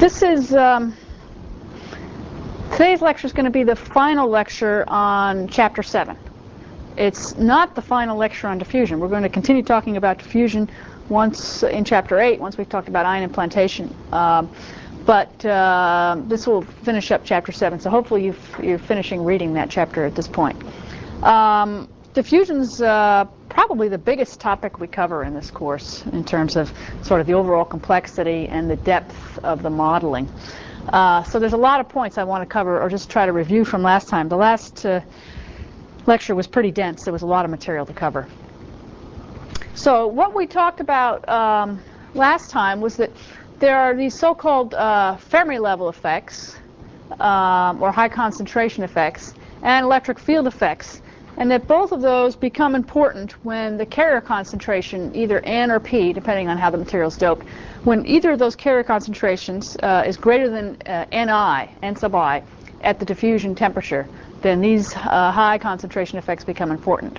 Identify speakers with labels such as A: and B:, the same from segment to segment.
A: This is today's lecture is going to be the final lecture on Chapter 7. It's not the final lecture on diffusion. We're going to continue talking about diffusion once in Chapter 8, once we've talked about ion implantation. But this will finish up Chapter 7, so hopefully you're finishing reading that chapter at this point. Diffusion's probably the biggest topic we cover in this course in terms of sort of the overall complexity and the depth of the modeling. So there's a lot of points I want to cover or just try to review from last time. The last lecture was pretty dense. There was a lot of material to cover. So what we talked about last time was that there are these so-called Fermi level effects or high concentration effects and electric field effects, and that both of those become important when the carrier concentration, either N or P, depending on how the material is doped, when either of those carrier concentrations is greater than N sub I, at the diffusion temperature, then these high concentration effects become important.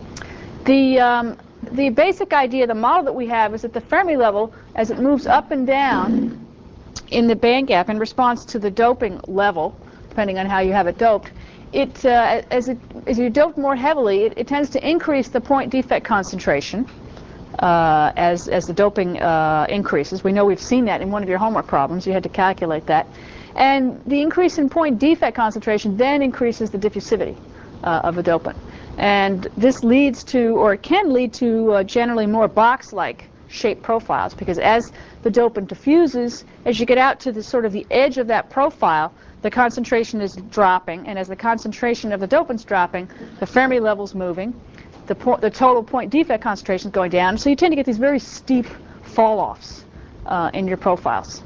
A: The basic idea, the model that we have, is that the Fermi level, as it moves up and down in the band gap in response to the doping level, depending on how you have it doped, as you dope more heavily, it tends to increase the point defect concentration as the doping increases. We know we've seen that in one of your homework problems. You had to calculate that. And the increase in point defect concentration then increases the diffusivity of the dopant. And this leads to, or it can lead to, generally more box-like shaped profiles, because as the dopant diffuses, as you get out to the sort of the edge of that profile, the concentration is dropping, and as the concentration of the dopant's dropping, the Fermi level's moving, the total point defect concentration is going down, so you tend to get these very steep fall-offs in your profiles.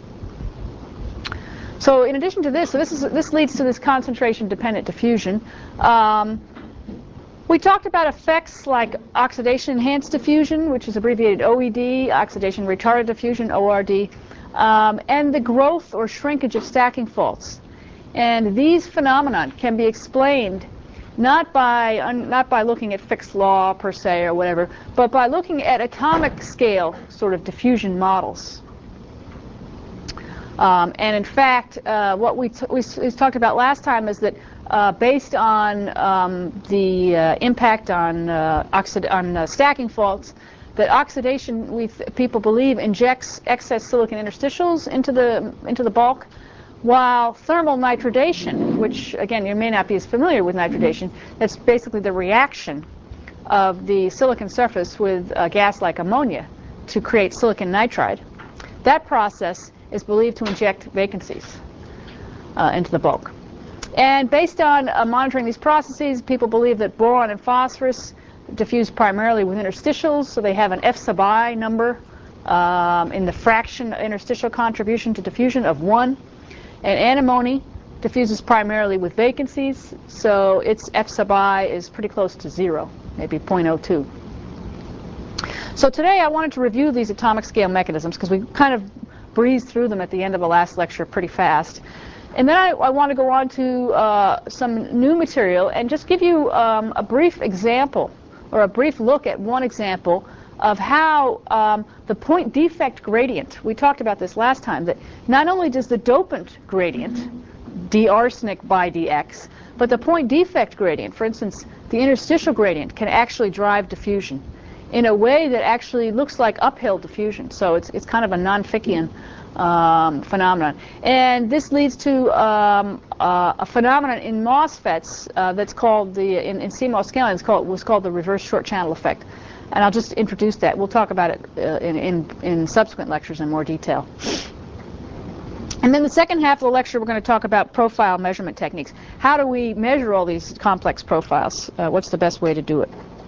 A: So in addition to this, this leads to this concentration-dependent diffusion. We talked about effects like oxidation-enhanced diffusion, which is abbreviated OED, oxidation-retarded diffusion, ORD, and the growth or shrinkage of stacking faults. And these phenomena can be explained not by looking at Fick's law per se or whatever, but by looking at atomic scale sort of diffusion models. And in fact, what we talked about last time is that based on the impact on stacking faults, that oxidation, people believe, injects excess silicon interstitials into the bulk, while thermal nitridation, which again you may not be as familiar with nitridation, that's basically the reaction of the silicon surface with a gas like ammonia to create silicon nitride. That process is believed to inject vacancies into the bulk. And based on monitoring these processes, people believe that boron and phosphorus diffuse primarily with interstitials, so they have an F sub I number in the fraction interstitial contribution to diffusion of 1. And antimony diffuses primarily with vacancies, so its F sub I is pretty close to 0, maybe 0.02. So today I wanted to review these atomic scale mechanisms because we kind of breezed through them at the end of the last lecture pretty fast. And then I want to go on to some new material and just give you a brief example or a brief look at one example of how the point defect gradient, we talked about this last time, that not only does the dopant gradient, d arsenic by dx, but the point defect gradient, for instance, the interstitial gradient, can actually drive diffusion in a way that actually looks like uphill diffusion. So it's kind of a non-Fickian phenomenon. And this leads to a phenomenon in MOSFETs that's called in CMOS scaling, was called the reverse short channel effect. And I'll just introduce that. We'll talk about it in subsequent lectures in more detail. And then the second half of the lecture, we're going to talk about profile measurement techniques. How do we measure all these complex profiles? What's the best way to do it?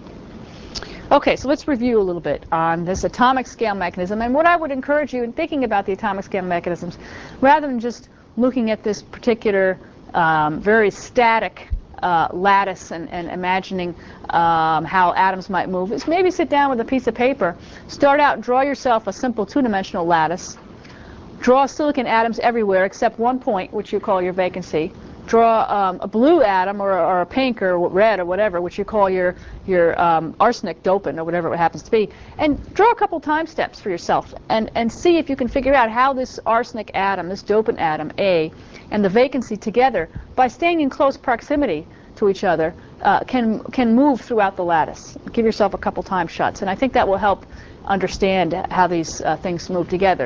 A: Okay, so let's review a little bit on this atomic scale mechanism. And what I would encourage you in thinking about the atomic scale mechanisms, rather than just looking at this particular very static lattice and imagining how atoms might move, is maybe sit down with a piece of paper, start out, draw yourself a simple two-dimensional lattice, draw silicon atoms everywhere except one point, which you call your vacancy, draw a blue atom or a pink or red or whatever, which you call your arsenic dopant or whatever it happens to be, and draw a couple time steps for yourself and see if you can figure out how this arsenic atom, this dopant atom A, and the vacancy together, by staying in close proximity to each other, can move throughout the lattice. Give yourself a couple time shots, and I think that will help understand how these things move together.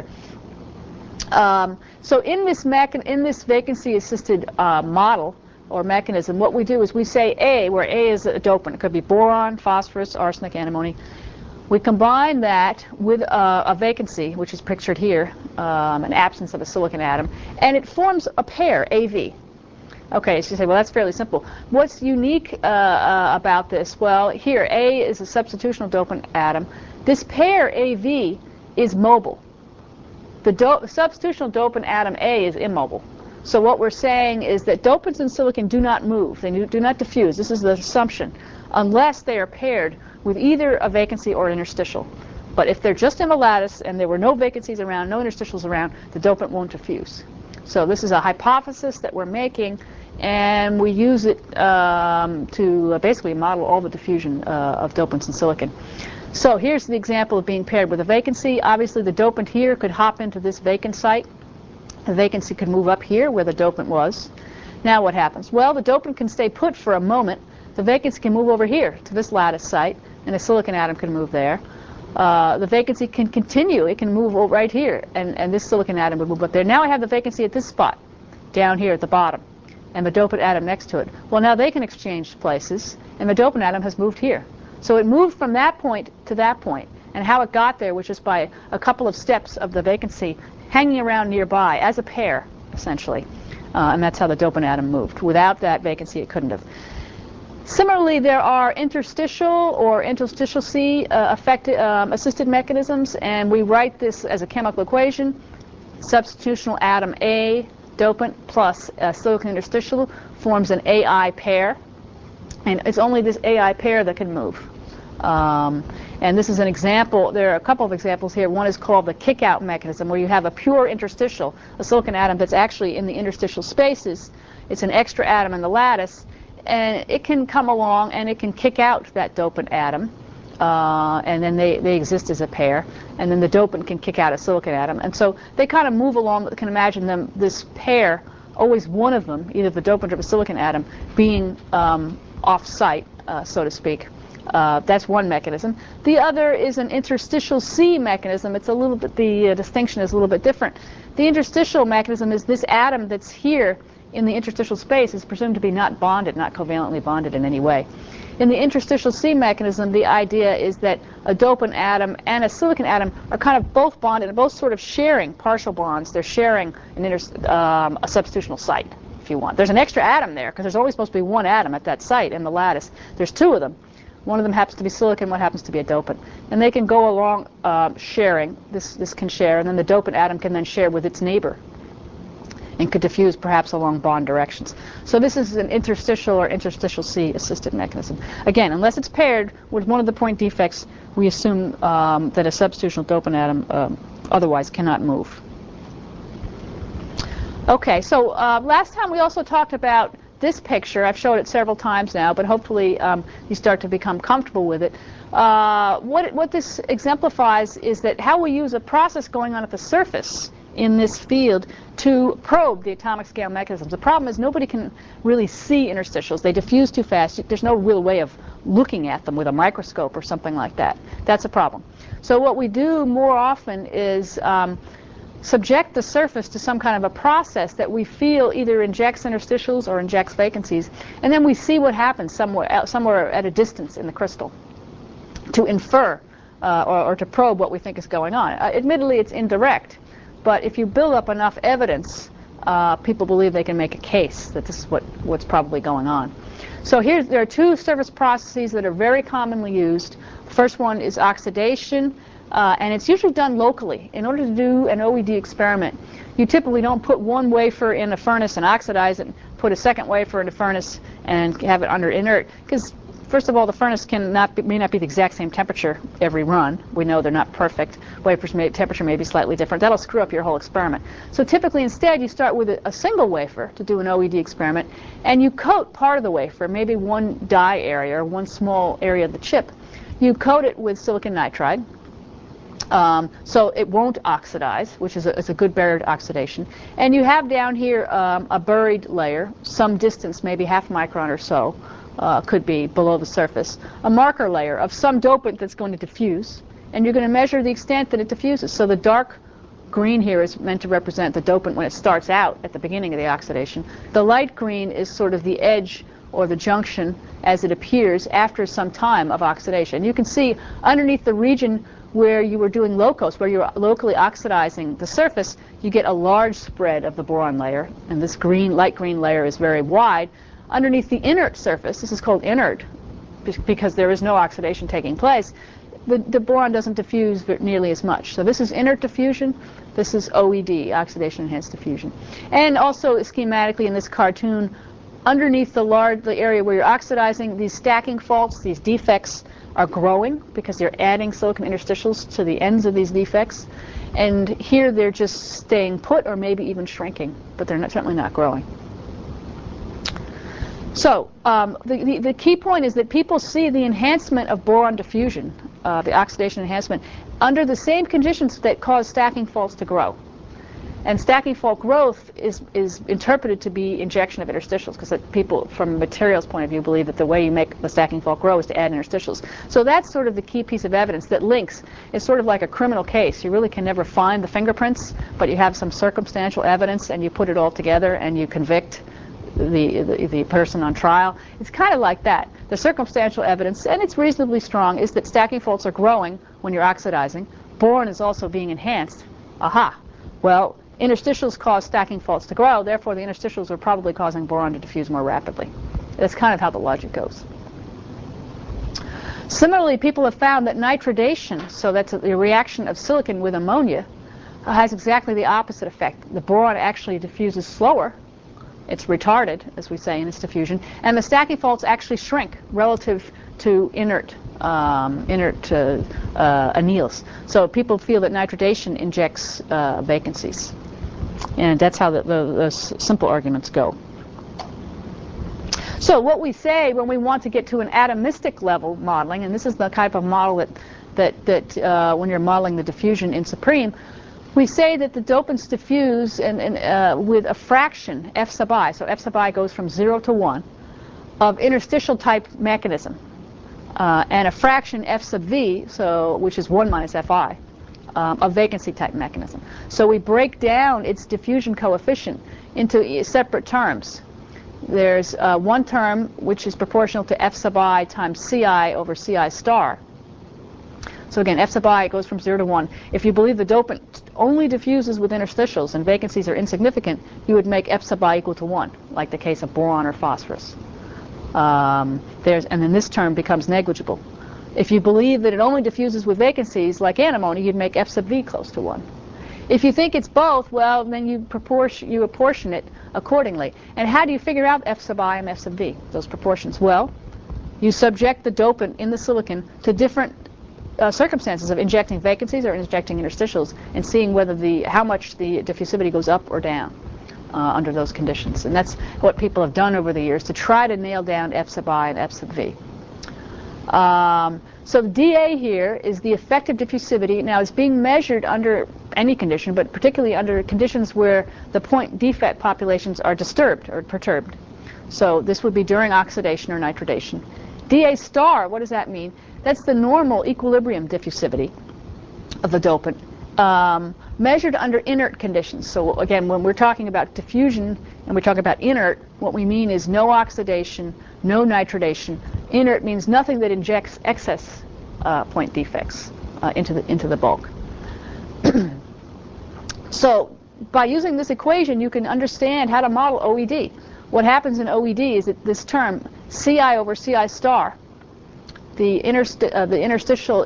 A: So in this vacancy-assisted model or mechanism, what we do is we say A, where A is a dopant. It could be boron, phosphorus, arsenic, antimony. We combine that with a vacancy, which is pictured here, an absence of a silicon atom, and it forms a pair, AV. Okay, so you say, well, that's fairly simple. What's unique about this? Well, here, A is a substitutional dopant atom. This pair, AV, is mobile. The substitutional dopant atom A is immobile. So what we're saying is that dopants in silicon do not move. They do not diffuse. This is the assumption, unless they are paired with either a vacancy or an interstitial. But if they're just in a lattice and there were no vacancies around, no interstitials around, the dopant won't diffuse. So this is a hypothesis that we're making, and we use it to basically model all the diffusion of dopants in silicon. So here's the example of being paired with a vacancy. Obviously, the dopant here could hop into this vacant site. The vacancy could move up here where the dopant was. Now what happens? Well, the dopant can stay put for a moment. The vacancy can move over here to this lattice site, and a silicon atom can move there. The vacancy can continue. It can move right here, and this silicon atom would move up there. Now I have the vacancy at this spot, down here at the bottom, and the dopant atom next to it. Well, now they can exchange places, and the dopant atom has moved here. So it moved from that point to that point, and how it got there was just by a couple of steps of the vacancy hanging around nearby as a pair, essentially. And that's how the dopant atom moved. Without that vacancy, it couldn't have. Similarly, there are interstitial or interstitial C assisted mechanisms, and we write this as a chemical equation. Substitutional atom A, dopant, plus silicon interstitial forms an AI pair. And it's only this AI pair that can move. And this is an example. There are a couple of examples here. One is called the kick-out mechanism, where you have a pure interstitial, a silicon atom that's actually in the interstitial spaces. It's an extra atom in the lattice, and it can come along and it can kick out that dopant atom, and then they exist as a pair. And then the dopant can kick out a silicon atom. And so they kind of move along. You can imagine them, this pair, always one of them, either the dopant or the silicon atom, being off-site, so to speak. That's one mechanism. The other is an interstitial C mechanism. It's a little bit, the distinction is a little bit different. The interstitial mechanism is this atom that's here in the interstitial space is presumed to be not bonded, not covalently bonded in any way. In the interstitial C mechanism, the idea is that a dopant atom and a silicon atom are kind of both bonded and both sort of sharing partial bonds. They're sharing a substitutional site, if you want. There's an extra atom there, because there's always supposed to be one atom at that site in the lattice. There's two of them. One of them happens to be silicon, one happens to be a dopant. And they can go along sharing. This can share, and then the dopant atom can then share with its neighbor and could diffuse perhaps along bond directions. So this is an interstitial or interstitial C assisted mechanism. Again, unless it's paired with one of the point defects, we assume that a substitutional dopant atom otherwise cannot move. Okay, so last time we also talked about this picture. I've showed it several times now, but hopefully you start to become comfortable with it. What this exemplifies is that how we use a process going on at the surface in this field to probe the atomic scale mechanisms. The problem is nobody can really see interstitials. They diffuse too fast. There's no real way of looking at them with a microscope or something like that. That's a problem. So what we do more often is subject the surface to some kind of a process that we feel either injects interstitials or injects vacancies, and then we see what happens somewhere at a distance in the crystal to infer or to probe what we think is going on. Admittedly, it's indirect, but if you build up enough evidence, people believe they can make a case that this is what's probably going on. So there are two surface processes that are very commonly used. The first one is oxidation. And it's usually done locally. In order to do an OED experiment, you typically don't put one wafer in a furnace and oxidize it, and put a second wafer in a furnace and have it under inert, because first of all, the furnace may not be the exact same temperature every run. We know they're not perfect. Temperature may be slightly different. That'll screw up your whole experiment. So typically, instead, you start with a single wafer to do an OED experiment, and you coat part of the wafer, maybe one die area or one small area of the chip. You coat it with silicon nitride. So it won't oxidize, which is a good barrier to oxidation. And you have down here a buried layer, some distance, maybe half micron or so, could be below the surface, a marker layer of some dopant that's going to diffuse, and you're going to measure the extent that it diffuses. So the dark green here is meant to represent the dopant when it starts out at the beginning of the oxidation. The light green is sort of the edge or the junction as it appears after some time of oxidation. You can see underneath the region where you were doing locos, where you're locally oxidizing the surface, you get a large spread of the boron layer, and this light green layer is very wide. Underneath the inert surface, this is called inert because there is no oxidation taking place, the boron doesn't diffuse nearly as much. So this is inert diffusion, this is OED, oxidation enhanced diffusion. And also schematically in this cartoon, underneath the area where you're oxidizing, these stacking faults, these defects, are growing because they're adding silicon interstitials to the ends of these defects. And here they're just staying put or maybe even shrinking, but they're certainly not growing. So the key point is that people see the enhancement of boron diffusion, the oxidation enhancement, under the same conditions that cause stacking faults to grow. And stacking fault growth is interpreted to be injection of interstitials, because people, from a materials point of view, believe that the way you make the stacking fault grow is to add interstitials. So that's sort of the key piece of evidence that links. It's sort of like a criminal case. You really can never find the fingerprints, but you have some circumstantial evidence, and you put it all together, and you convict the person on trial. It's kind of like that. The circumstantial evidence, and it's reasonably strong, is that stacking faults are growing when you're oxidizing. Boron is also being enhanced. Aha. Well, interstitials cause stacking faults to grow, therefore the interstitials are probably causing boron to diffuse more rapidly. That's kind of how the logic goes. Similarly, people have found that nitridation, so that's the reaction of silicon with ammonia, has exactly the opposite effect. The boron actually diffuses slower. It's retarded, as we say, in its diffusion, and the stacking faults actually shrink relative to inert anneals. So people feel that nitridation injects vacancies. And that's how the simple arguments go. So what we say when we want to get to an atomistic level modeling, and this is the type of model that when you're modeling the diffusion in Supreme, we say that the dopants diffuse with a fraction, F sub I, so F sub I goes from 0 to 1, of interstitial type mechanism, and a fraction F sub V, which is 1 minus Fi, of vacancy type mechanism. So we break down its diffusion coefficient into separate terms. There's one term which is proportional to F sub I times Ci over Ci star. So again, F sub I goes from 0 to 1. If you believe the dopant only diffuses with interstitials and vacancies are insignificant, you would make F sub I equal to 1, like the case of boron or phosphorus. And then this term becomes negligible. If you believe that it only diffuses with vacancies, like antimony, you'd make F sub V close to 1. If you think it's both, well, then you apportion it accordingly. And how do you figure out F sub I and F sub V, those proportions? Well, you subject the dopant in the silicon to different circumstances of injecting vacancies or injecting interstitials, and seeing how much the diffusivity goes up or down under those conditions. And that's what people have done over the years to try to nail down F sub I and F sub V. So the dA here is the effective diffusivity. Now it's being measured under any condition, but particularly under conditions where the point defect populations are disturbed or perturbed. So this would be during oxidation or nitridation. dA star, what does that mean? That's the normal equilibrium diffusivity of the dopant, measured under inert conditions. So again, when we're talking about diffusion and we talk about inert, what we mean is no oxidation, no nitridation. Inert means nothing that injects excess point defects into the bulk. So by using this equation, you can understand how to model OED. What happens in OED is that this term, Ci over Ci star, the interstitial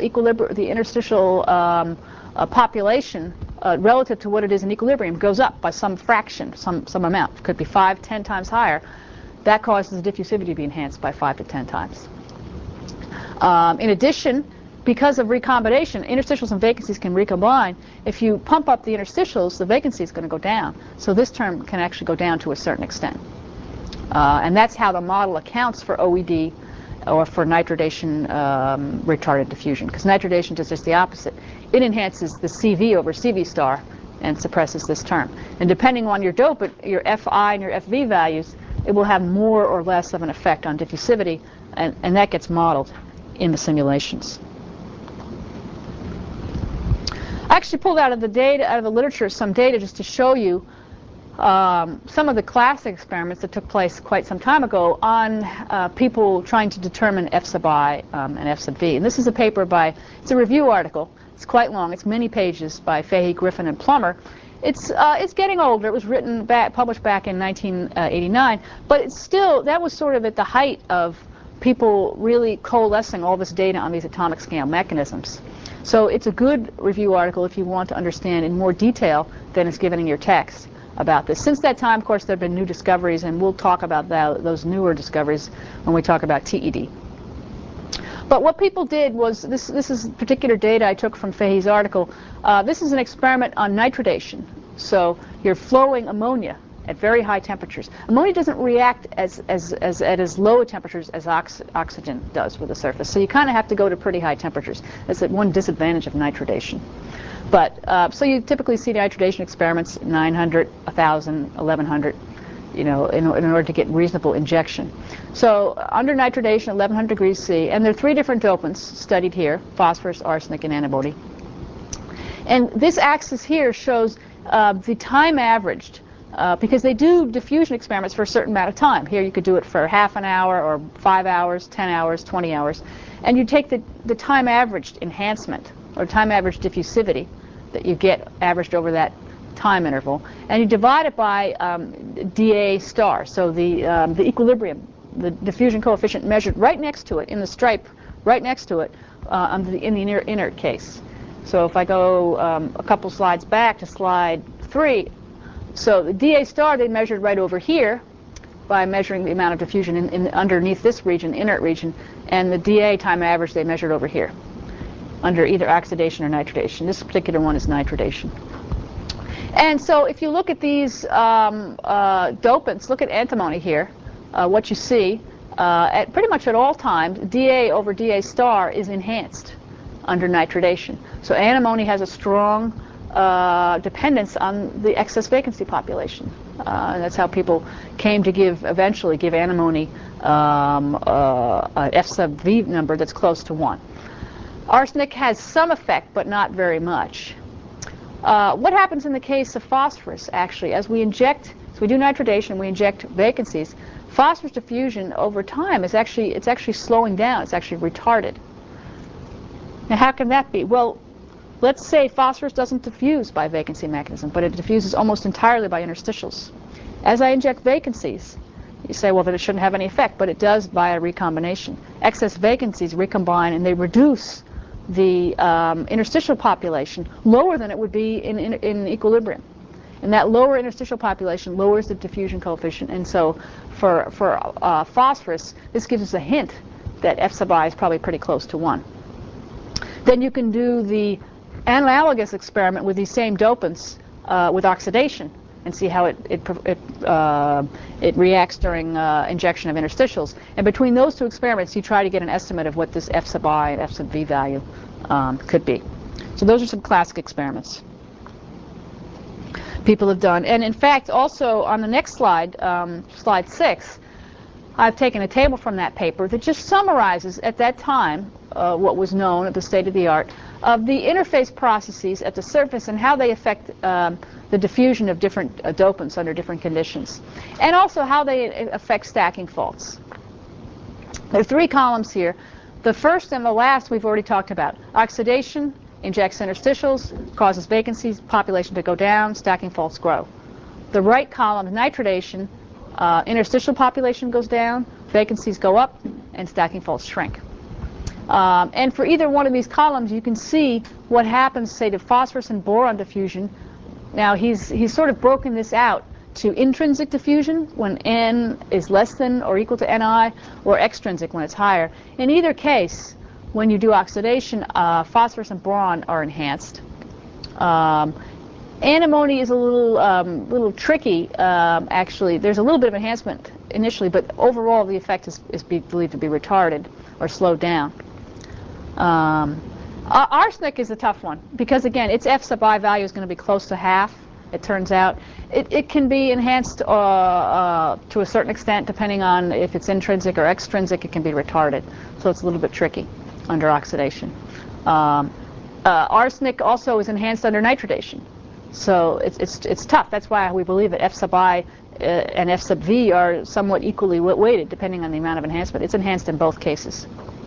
A: population relative to what it is in equilibrium goes up by some fraction, some amount. It could be 5, 10 times higher. That causes the diffusivity to be enhanced by 5 to 10 times. In addition, because of recombination, interstitials and vacancies can recombine. If you pump up the interstitials, the vacancy is going to go down. So this term can actually go down to a certain extent. And that's how the model accounts for OED, or for nitridation retarded diffusion, because nitridation does just the opposite. It enhances the CV over CV star and suppresses this term. And depending on your dopant, your FI and your FV values, it will have more or less of an effect on diffusivity, and that gets modeled in the simulations. I actually pulled out of the data, out of the literature, some data just to show you some of the classic experiments that took place quite some time ago on people trying to determine F sub I and F sub V. And this is a paper by, it's a review article. It's quite long. It's many pages by Fahey, Griffin, and Plummer. It's getting older. It was published back in 1989. But it's still, that was sort of at the height of people really coalescing all this data on these atomic scale mechanisms. So it's a good review article if you want to understand in more detail than is given in your text about this. Since that time, of course, there have been new discoveries, and we'll talk about those newer discoveries when we talk about TED. But what people did was, this is particular data I took from Fahey's article. This is an experiment on nitridation. So you're flowing ammonia at very high temperatures. Ammonia doesn't react at as low temperatures as oxygen does with the surface. So you kind of have to go to pretty high temperatures. That's one disadvantage of nitridation. But so you typically see nitridation experiments 900, 1,000, 1,100, you know, in order to get reasonable injection. So under nitridation, 1,100 degrees C, and there are 3 different dopants studied here: phosphorus, arsenic, and antimony. And this axis here shows the time averaged, because they do diffusion experiments for a certain amount of time. Here you could do it for half an hour, or 5 hours, 10 hours, 20 hours. And you take the time averaged enhancement, or time averaged diffusivity, that you get averaged over that time interval, and you divide it by dA star, so the equilibrium, the diffusion coefficient measured right next to it, in the stripe right next to it, in the inert case. So if I go a couple slides back to slide 3, so the dA star they measured right over here by measuring the amount of diffusion in underneath this region, the inert region, and the dA time average they measured over here, under either oxidation or nitridation. This particular one is nitridation. And so if you look at these dopants, look at antimony here, what you see at pretty much at all times, dA over dA star is enhanced under nitridation. So antimony has a strong dependence on the excess vacancy population. And that's how people came to eventually give antimony an F sub V number that's close to 1. Arsenic has some effect, but not very much. What happens in the case of phosphorus, actually, as we inject, so we do nitridation, we inject vacancies, phosphorus diffusion over time is actually slowing down, it's actually retarded. Now how can that be? Well, let's say phosphorus doesn't diffuse by vacancy mechanism, but it diffuses almost entirely by interstitials. As I inject vacancies, you say, well, then it shouldn't have any effect, but it does via recombination. Excess vacancies recombine and they reduce the interstitial population lower than it would be in equilibrium. And that lower interstitial population lowers the diffusion coefficient. And so for phosphorus, this gives us a hint that F sub I is probably pretty close to 1. Then you can do the analogous experiment with these same dopants with oxidation and see how it reacts during injection of interstitials. And between those 2 experiments, you try to get an estimate of what this F sub I and F sub V value could be. So those are some classic experiments people have done. And in fact, also on the next slide, slide 6, I've taken a table from that paper that just summarizes at that time what was known at the state of the art of the interface processes at the surface and how they affect the diffusion of different dopants under different conditions, and also how they affect stacking faults. There are 3 columns here. The first and the last we've already talked about. Oxidation injects interstitials, causes vacancies, population to go down, stacking faults grow. The right column, nitridation, interstitial population goes down, vacancies go up, and stacking faults shrink. And for either one of these columns, you can see what happens, say, to phosphorus and boron diffusion. Now, he's sort of broken this out to intrinsic diffusion when N is less than or equal to Ni, or extrinsic when it's higher. In either case, when you do oxidation, phosphorus and boron are enhanced. Antimony is a little tricky, actually. There's a little bit of enhancement initially, but overall the effect is believed to be retarded or slowed down. Arsenic is a tough one because, again, its F sub I value is going to be close to half, it turns out. It can be enhanced to a certain extent, depending on if it's intrinsic or extrinsic. It can be retarded, so it's a little bit tricky under oxidation. Arsenic also is enhanced under nitridation, so it's tough. That's why we believe that F sub I and F sub V are somewhat equally weighted, depending on the amount of enhancement. It's enhanced in both cases.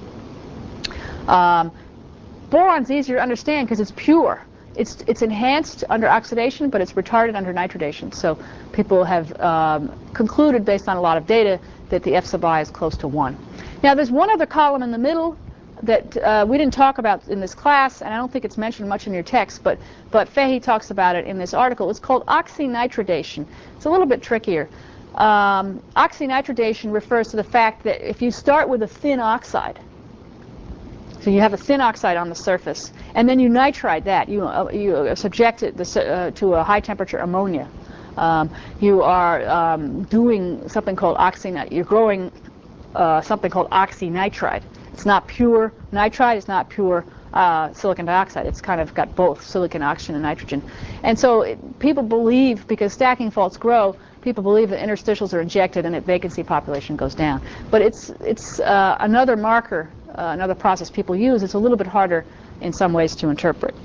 A: Boron's easier to understand because it's pure. It's enhanced under oxidation, but it's retarded under nitridation. So people have concluded, based on a lot of data, that the F sub I is close to 1. Now, there's one other column in the middle that we didn't talk about in this class, and I don't think it's mentioned much in your text, but Fahey talks about it in this article. It's called oxynitridation. It's a little bit trickier. Oxynitridation refers to the fact that if you start with a thin oxide, so you have a thin oxide on the surface, and then you nitride that. You subject it to a high-temperature ammonia. You are doing something called You're growing something called oxynitride. It's not pure nitride. It's not pure silicon dioxide. It's kind of got both silicon, oxygen, and nitrogen. And so people believe, because stacking faults grow, people believe that interstitials are injected and that vacancy population goes down. But it's another marker. Another process people use. It's a little bit harder in some ways to interpret.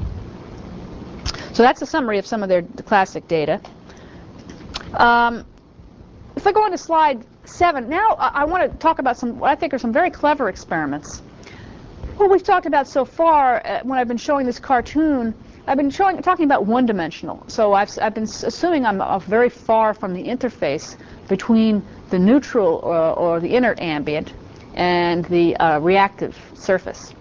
A: So that's a summary of some of the classic data. If I go on to slide 7, now I want to talk about what I think are some very clever experiments. What we've talked about so far, when I've been showing this cartoon, I've been talking about one-dimensional. So I've been assuming I'm very far from the interface between the neutral or the inert ambient and the reactive surface.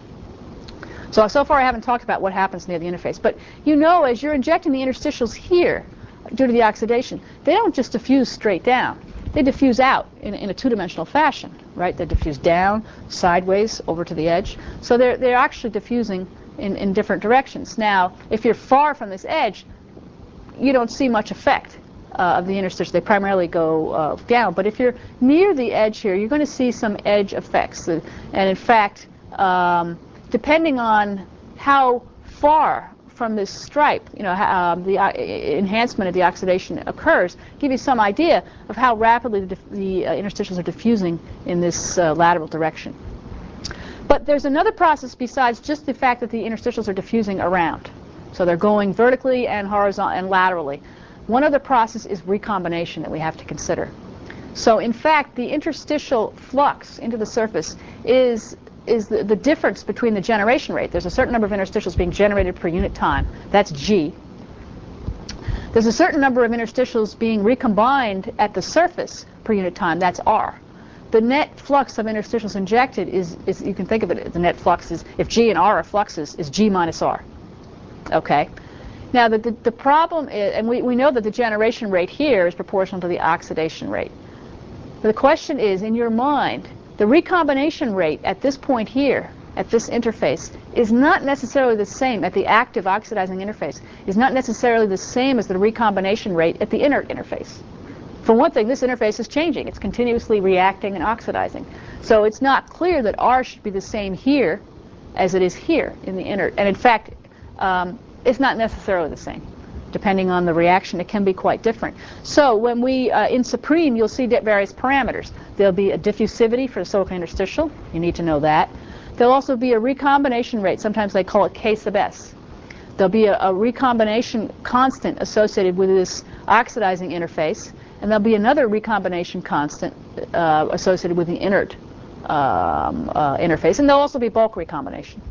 A: So far I haven't talked about what happens near the interface. But you know, as you're injecting the interstitials here, due to the oxidation, they don't just diffuse straight down. They diffuse out in a two-dimensional fashion, right? They diffuse down, sideways, over to the edge. So they're actually diffusing in different directions. Now, if you're far from this edge, you don't see much effect of the interstitial. They primarily go down. But if you're near the edge here, you're going to see some edge effects. And in fact, depending on how far from this stripe, the enhancement of the oxidation occurs, give you some idea of how rapidly the interstitials are diffusing in this lateral direction. But there's another process besides just the fact that the interstitials are diffusing around. So they're going vertically and horizontally and laterally. One other process is recombination that we have to consider. So in fact, the interstitial flux into the surface is the difference between the generation rate. There's a certain number of interstitials being generated per unit time. That's G. There's a certain number of interstitials being recombined at the surface per unit time. That's R. The net flux of interstitials injected is you can think of it, the net flux is, if G and R are fluxes, is G minus R. Okay? Now, the problem is, and we know that the generation rate here is proportional to the oxidation rate. The question is, in your mind, the recombination rate at this point here, at this interface, is not necessarily the same at the active oxidizing interface, is not necessarily the same as the recombination rate at the inert interface. For one thing, this interface is changing. It's continuously reacting and oxidizing. So it's not clear that R should be the same here as it is here in the inert. And in fact, it's not necessarily the same. Depending on the reaction, it can be quite different. So when in Supreme, you'll see various parameters. There'll be a diffusivity for the silicon interstitial. You need to know that. There'll also be a recombination rate. Sometimes they call it K sub S. There'll be a recombination constant associated with this oxidizing interface. And there'll be another recombination constant associated with the inert interface. And there'll also be bulk recombination.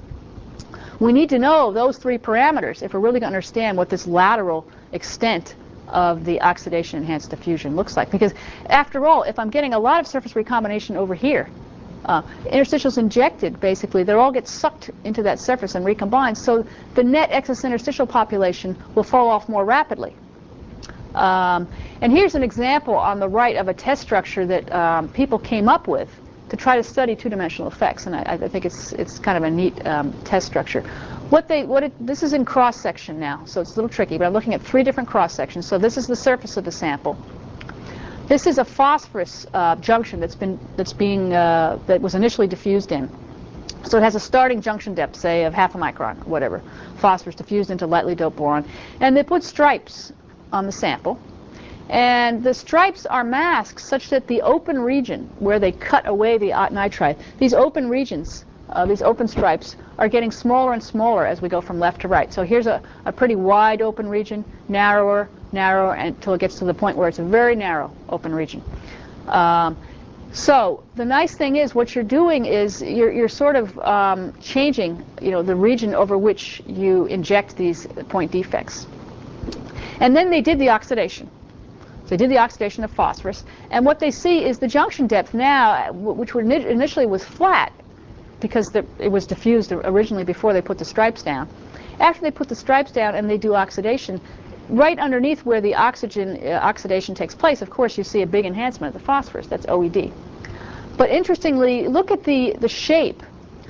A: We need to know those three parameters if we're really going to understand what this lateral extent of the oxidation-enhanced diffusion looks like. Because after all, if I'm getting a lot of surface recombination over here, interstitials injected, basically, they all get sucked into that surface and recombined. So the net excess interstitial population will fall off more rapidly. And here's an example on the right of a test structure that people came up with to try to study two-dimensional effects, and I think it's kind of a neat test structure. This is in cross-section now, so it's a little tricky, but I'm looking at 3 different cross-sections. So this is the surface of the sample. This is a phosphorus junction that was initially diffused in. So it has a starting junction depth, say, of half a micron, or whatever. Phosphorus diffused into lightly doped boron. And they put stripes on the sample. And the stripes are masked such that the open region where they cut away the nitride, these open regions, these open stripes, are getting smaller and smaller as we go from left to right. So here's a pretty wide open region, narrower, until it gets to the point where it's a very narrow open region. So the nice thing is what you're doing is you're sort of changing, the region over which you inject these point defects. And then they did the oxidation. So they did the oxidation of phosphorus, and what they see is the junction depth now, which initially was flat because it was diffused originally before they put the stripes down. After they put the stripes down and they do oxidation, right underneath where the oxidation takes place, of course, you see a big enhancement of the phosphorus. That's OED. But interestingly, look at the shape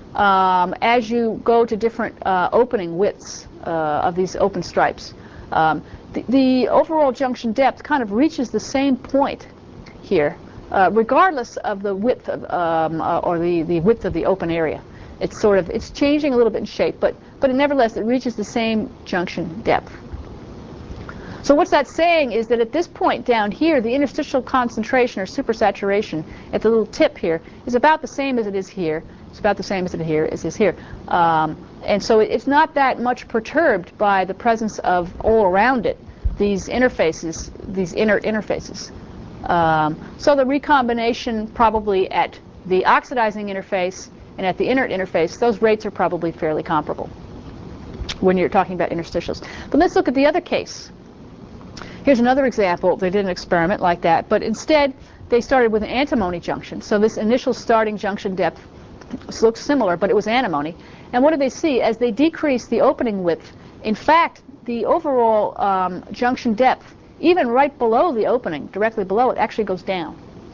A: as you go to different opening widths of these open stripes. The overall junction depth kind of reaches the same point here, regardless of the width of, or the width of the open area. It's changing a little bit in shape, but nevertheless it reaches the same junction depth. So what's that saying is that at this point down here, the interstitial concentration or supersaturation at the little tip here is about the same as it is here. It's about the same as it is here. And so it's not that much perturbed by the presence of all around it these interfaces, these inert interfaces. So the recombination probably at the oxidizing interface and at the inert interface, those rates are probably fairly comparable when you're talking about interstitials. But let's look at the other case. Here's another example. They did an experiment like that, but instead they started with an antimony junction. So this initial starting junction depth looks similar, but it was antimony. And what did they see? As they decreased the opening width, in fact, the overall junction depth, even right below the opening, directly below it, actually goes down.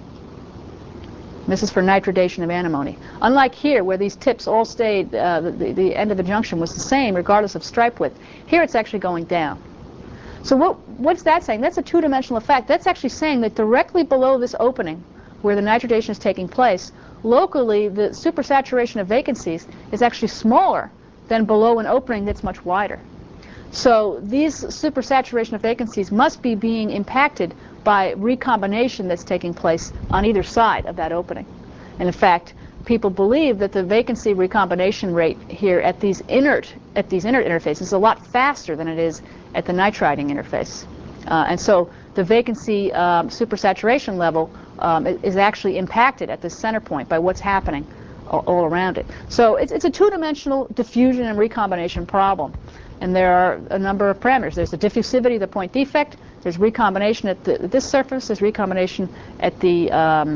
A: This is for nitridation of antimony. Unlike here, where these tips all stayed, the end of the junction was the same regardless of stripe width. Here it's actually going down. So what's that saying? That's a two-dimensional effect. That's actually saying that directly below this opening, where the nitridation is taking place, locally the supersaturation of vacancies is actually smaller than below an opening that's much wider. So these supersaturation of vacancies must be being impacted by recombination that's taking place on either side of that opening. And in fact, people believe that the vacancy recombination rate here at these inert interfaces is a lot faster than it is at the nitriding interface. And so the vacancy supersaturation level is actually impacted at the center point by what's happening all around it. So it's a two-dimensional diffusion and recombination problem. And there are a number of parameters. There's the diffusivity of the point defect. There's recombination at this surface. There's recombination at the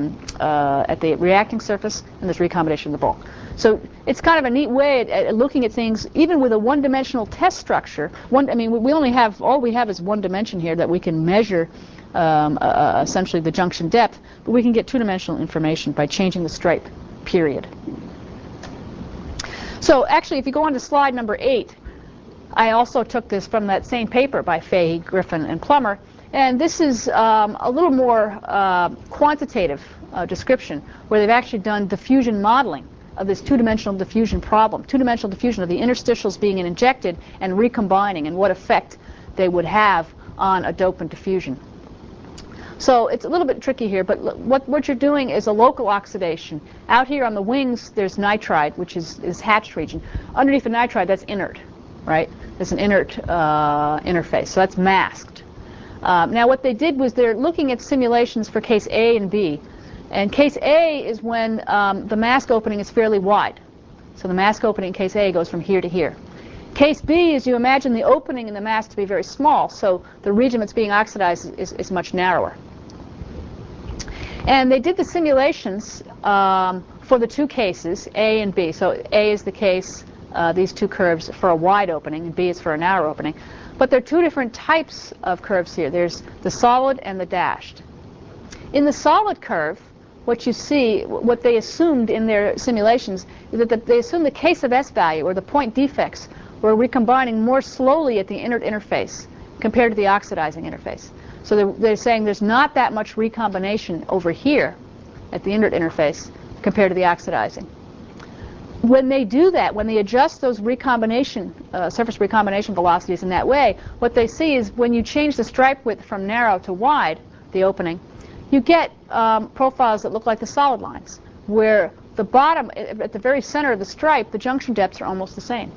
A: reacting surface, and there's recombination in the bulk. So it's kind of a neat way at looking at things, even with a one-dimensional test structure. All we have is one dimension here that we can measure essentially the junction depth, but we can get two-dimensional information by changing the stripe period. So actually, if you go on to slide number 8, I also took this from that same paper by Fahey, Griffin, and Plummer, and this is a little more quantitative description where they've actually done diffusion modeling of this two-dimensional diffusion problem, two-dimensional diffusion of the interstitials being injected and recombining and what effect they would have on a dopant diffusion. So it's a little bit tricky here, but what you're doing is a local oxidation. Out here on the wings, there's nitride, which is hatched region. Underneath the nitride, that's inert. Right? There's an inert interface, so that's masked. Now what they did was they're looking at simulations for case A and B. And case A is when the mask opening is fairly wide. So the mask opening in case A goes from here to here. Case B is you imagine the opening in the mask to be very small, so the region that's being oxidized is much narrower. And they did the simulations for the two cases, A and B. So A is the case, these two curves for a wide opening, and B is for a narrow opening. But there are two different types of curves here. There's the solid and the dashed. In the solid curve, what you see, what they assumed in their simulations, is that they assumed the case of S value, or the point defects, were recombining more slowly at the inert interface compared to the oxidizing interface. So they're saying there's not that much recombination over here at the inert interface compared to the oxidizing. When they do that, when they adjust those recombination, surface recombination velocities in that way, what they see is when you change the stripe width from narrow to wide, the opening, you get profiles that look like the solid lines, where the bottom, at the very center of the stripe, the junction depths are almost the same.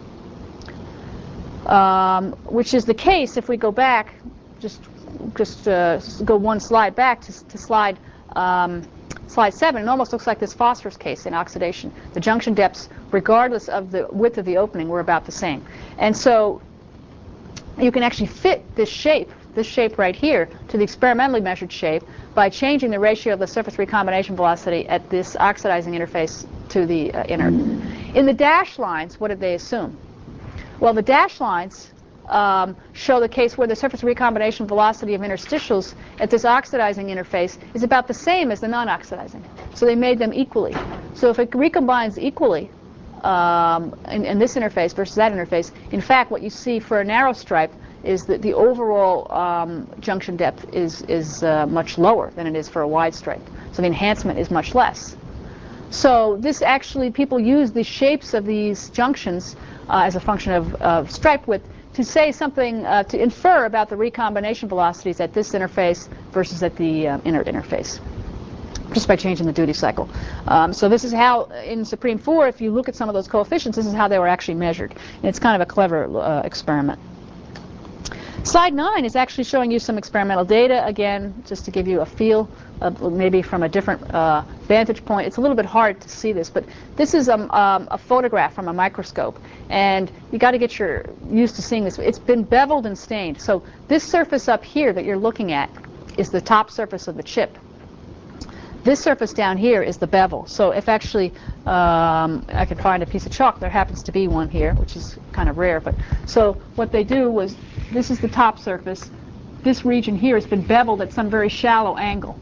A: Which is the case if we go back, just go one slide back to slide 7. It almost looks like this phosphorus case in oxidation. The junction depths, regardless of the width of the opening, were about the same. And so you can actually fit this shape right here, to the experimentally measured shape by changing the ratio of the surface recombination velocity at this oxidizing interface to the inert. In the dashed lines, what did they assume? Well, the dashed lines show the case where the surface recombination velocity of interstitials at this oxidizing interface is about the same as the non-oxidizing. So they made them equally. So if it recombines equally in this interface versus that interface, in fact, what you see for a narrow stripe is that the overall junction depth is much lower than it is for a wide stripe. So the enhancement is much less. So this actually, people use the shapes of these junctions as a function of stripe width to say something, to infer about the recombination velocities at this interface versus at the inert interface, just by changing the duty cycle. So this is how, in Supreme 4, if you look at some of those coefficients, this is how they were actually measured. And it's kind of a clever experiment. Slide 9 is actually showing you some experimental data, again, just to give you a feel, maybe from a different vantage point. It's a little bit hard to see this, but this is a photograph from a microscope, and you got to get used to seeing this. It's been beveled and stained. So this surface up here that you're looking at is the top surface of the chip. This surface down here is the bevel. So if actually I could find a piece of chalk, there happens to be one here, which is kind of rare. But so what they do was, this is the top surface. This region here has been beveled at some very shallow angle.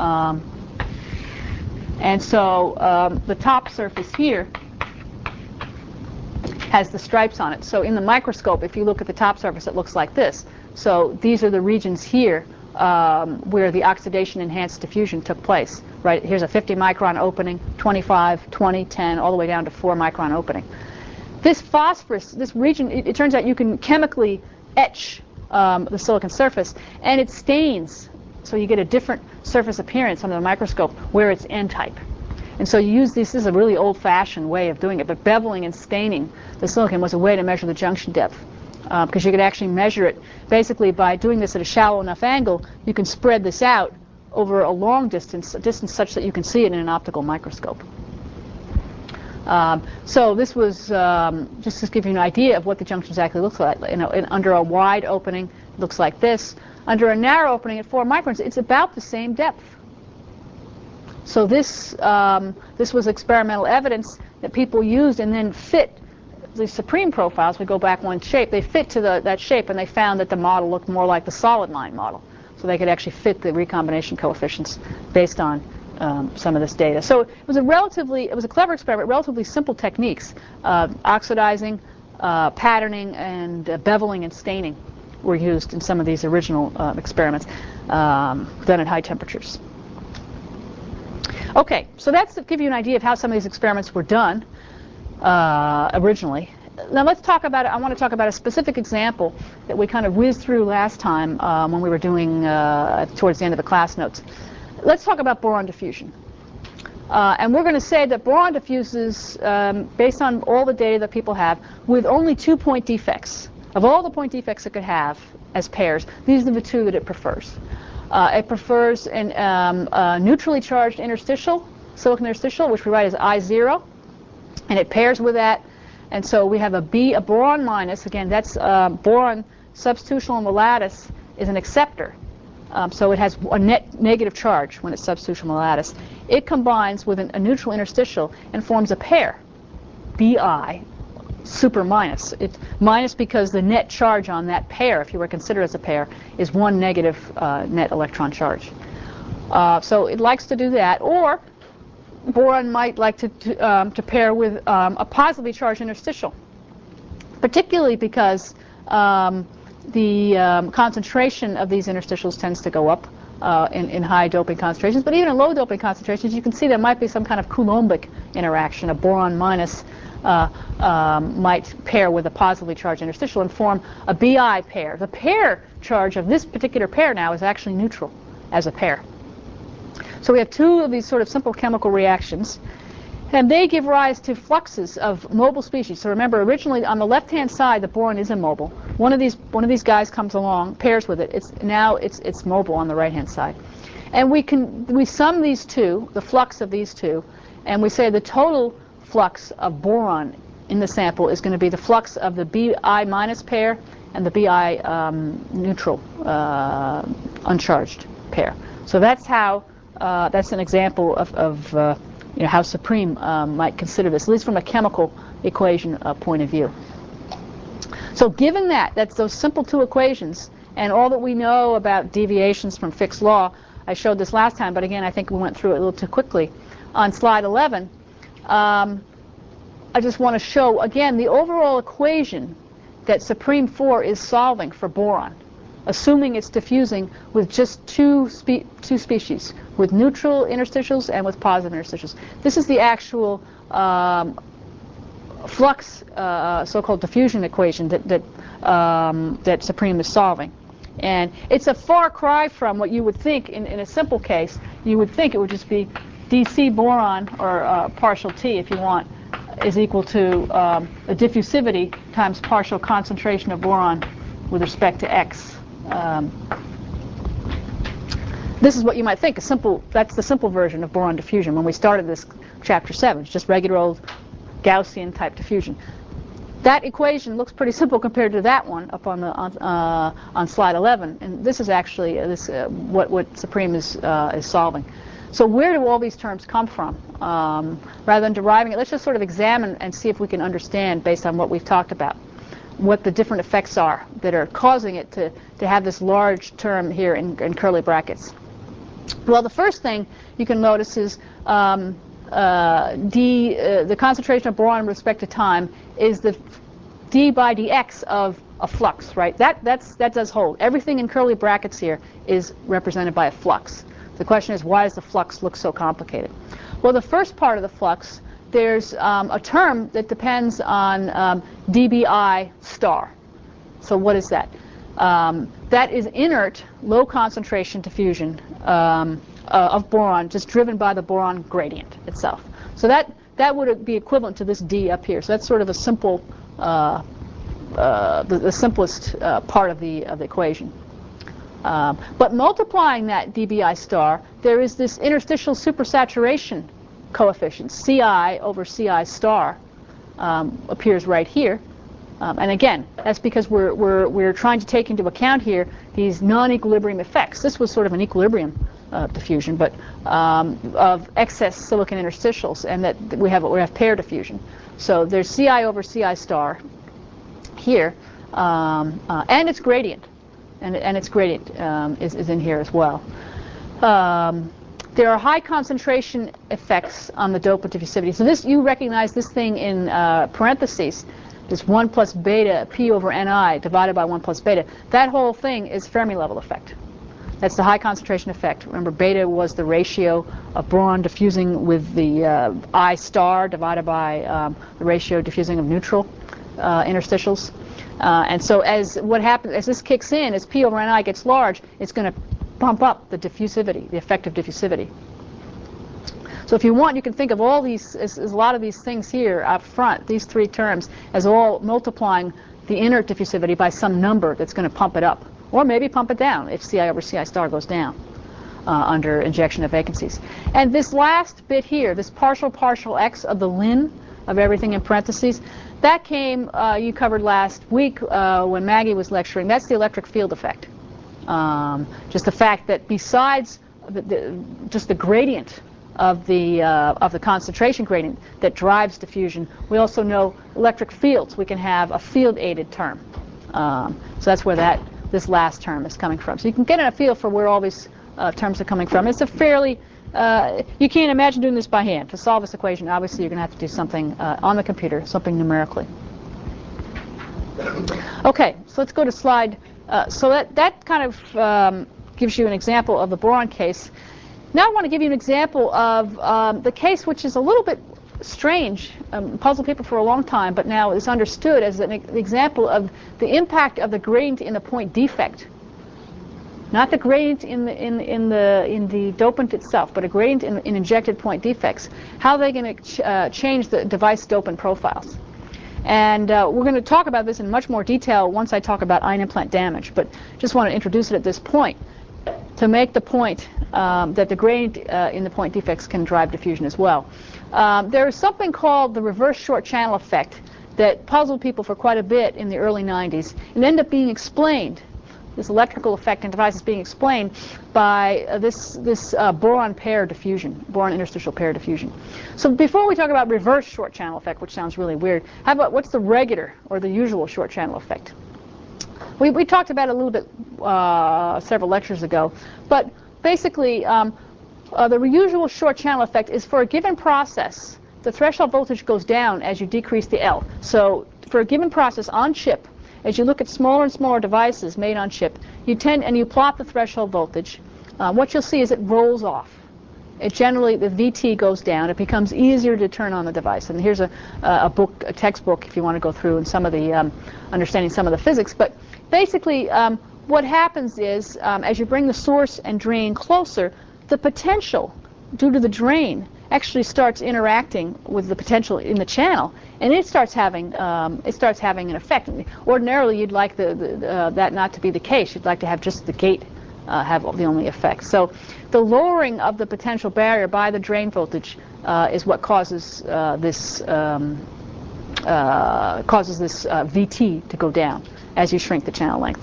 A: And so the top surface here has the stripes on it. So in the microscope, if you look at the top surface, it looks like this. So these are the regions here where the oxidation-enhanced diffusion took place. Right, here's a 50 micron opening, 25, 20, 10, all the way down to 4 micron opening. This phosphorus, this region, it turns out you can chemically etch the silicon surface, and it stains. So you get a different surface appearance under the microscope where it's N-type. And so you use this is a really old-fashioned way of doing it, but beveling and staining the silicon was a way to measure the junction depth. Because you could actually measure it basically by doing this at a shallow enough angle. You can spread this out over a long distance, a distance such that you can see it in an optical microscope. So this was just to give you an idea of what the junction exactly looks like. Under a wide opening, it looks like this. Under a narrow opening at 4 microns, it's about the same depth. So this was experimental evidence that people used and then fit the Supreme profiles. We go back one shape. They fit to that shape, and they found that the model looked more like the solid line model. So they could actually fit the recombination coefficients based on some of this data. So it was a clever experiment, relatively simple techniques. Oxidizing, patterning, and beveling and staining were used in some of these original experiments done at high temperatures. Okay, so that's to give you an idea of how some of these experiments were done originally. Now let's talk about it. I want to talk about a specific example that we kind of whizzed through last time when we were doing towards the end of the class notes. Let's talk about boron diffusion. And we're going to say that boron diffuses based on all the data that people have with only 2 point defects. Of all the point defects it could have as pairs, these are the 2 that it prefers. It prefers a neutrally charged interstitial, silicon interstitial, which we write as I0, and it pairs with that. And so we have a boron minus. Again, that's boron substitutional in the lattice is an acceptor. So it has a net negative charge when it's substitutional in the lattice. It combines with a neutral interstitial and forms a pair, Bi super minus. It's minus because the net charge on that pair, if you were considered as a pair, is 1 negative net electron charge. So it likes to do that. Or boron might like to pair with a positively charged interstitial, particularly because the concentration of these interstitials tends to go up in high doping concentrations. But even in low doping concentrations, you can see there might be some kind of Coulombic interaction. A boron minus might pair with a positively charged interstitial and form a Bi pair. The pair charge of this particular pair now is actually neutral as a pair. So we have two of these sort of simple chemical reactions, and they give rise to fluxes of mobile species. So remember, originally on the left-hand side, the boron is immobile. One of these guys comes along, pairs with it. It's mobile on the right-hand side, and we sum these two, the flux of these two, and we say the total flux of boron in the sample is going to be the flux of the Bi minus pair and the Bi neutral uncharged pair. So that's how. That's an example of how Supreme might consider this, at least from a chemical equation point of view. So given that's those simple two equations, and all that we know about deviations from Fick's law, I showed this last time, but again, I think we went through it a little too quickly. On slide 11, I just want to show, again, the overall equation that Supreme 4 is solving for boron, assuming it's diffusing with just two species, with neutral interstitials and with positive interstitials. This is the actual flux, so-called diffusion equation that Supreme is solving. And it's a far cry from what you would think in a simple case. You would think it would just be dC boron, or partial T if you want, is equal to the diffusivity times partial concentration of boron with respect to X. This is what you might think. That's the simple version of boron diffusion when we started this chapter 7. It's just regular old Gaussian type diffusion. That equation looks pretty simple compared to that one up on slide 11, and this is actually what Supreme is solving. So where do all these terms come from? Rather than deriving it, let's just sort of examine and see if we can understand, based on what we've talked about, what the different effects are that are causing it to have this large term here in curly brackets. Well, the first thing you can notice is the concentration of boron with respect to time is the d by dx of a flux, right? That does hold. Everything in curly brackets here is represented by a flux. The question is, why does the flux look so complicated? Well, the first part of the flux, there's a term that depends on dBi star. So what is that? That is inert, low concentration diffusion of boron, just driven by the boron gradient itself. So that would be equivalent to this D up here. So that's sort of a simple, the simplest part of the equation. But multiplying that dBi star, there is this interstitial supersaturation coefficient, Ci over Ci star, appears right here. And again, that's because we're trying to take into account here these non-equilibrium effects. This was sort of an equilibrium diffusion, but of excess silicon interstitials, and that we have pair diffusion. So there's Ci over Ci star here, and its gradient, and its gradient is in here as well. There are high concentration effects on the dopant diffusivity. So this, you recognize this thing in parentheses. This 1 plus beta P over Ni divided by 1 plus beta. That whole thing is Fermi level effect. That's the high concentration effect. Remember, beta was the ratio of boron diffusing with the I star divided by the ratio diffusing of neutral interstitials. And so as this kicks in, as P over Ni gets large, it's going to pump up the diffusivity, the effective diffusivity. So if you want, you can think of all these, as a lot of these things here up front, these three terms, as all multiplying the inert diffusivity by some number that's going to pump it up, or maybe pump it down if Ci over Ci star goes down under injection of vacancies. And this last bit here, this partial X of the ln of everything in parentheses, that came, you covered last week when Maggie was lecturing. That's the electric field effect. Just the fact that besides just the gradient of the concentration gradient that drives diffusion, we also know electric fields. We can have a field-aided term. So that's where this last term is coming from. So you can get a feel for where all these terms are coming from. It's a fairly, you can't imagine doing this by hand. To solve this equation, obviously you're going to have to do something on the computer, something numerically. Okay, so let's go to slide. So that kind of gives you an example of the boron case. Now I want to give you an example of the case which is a little bit strange, puzzled people for a long time, but now is understood as an example of the impact of the gradient in the point defect. Not the gradient in the dopant itself, but a gradient in injected point defects. How they're going to change the device dopant profiles. And we're going to talk about this in much more detail once I talk about ion implant damage, but just want to introduce it at this point to make the point that the gradient in the point defects can drive diffusion as well. There is something called the reverse short channel effect that puzzled people for quite a bit in the early 90s and ended up being explained. This electrical effect in devices being explained by this boron pair diffusion, boron interstitial pair diffusion. So before we talk about reverse short channel effect, which sounds really weird, how about what's the regular or the usual short channel effect? We talked about it a little bit several lectures ago, but basically the usual short channel effect is for a given process, the threshold voltage goes down as you decrease the L. So for a given process on chip, as you look at smaller and smaller devices made on chip, you plot the threshold voltage. What you'll see is it rolls off. It generally, the VT goes down. It becomes easier to turn on the device. And here's a book, a textbook, if you want to go through and some of the understanding some of the physics. But basically, what happens is as you bring the source and drain closer, the potential due to the drain actually starts interacting with the potential in the channel, and it starts having an effect. Ordinarily, you'd like that not to be the case. You'd like to have just the gate have the only effect. So the lowering of the potential barrier by the drain voltage is what causes this VT to go down as you shrink the channel length.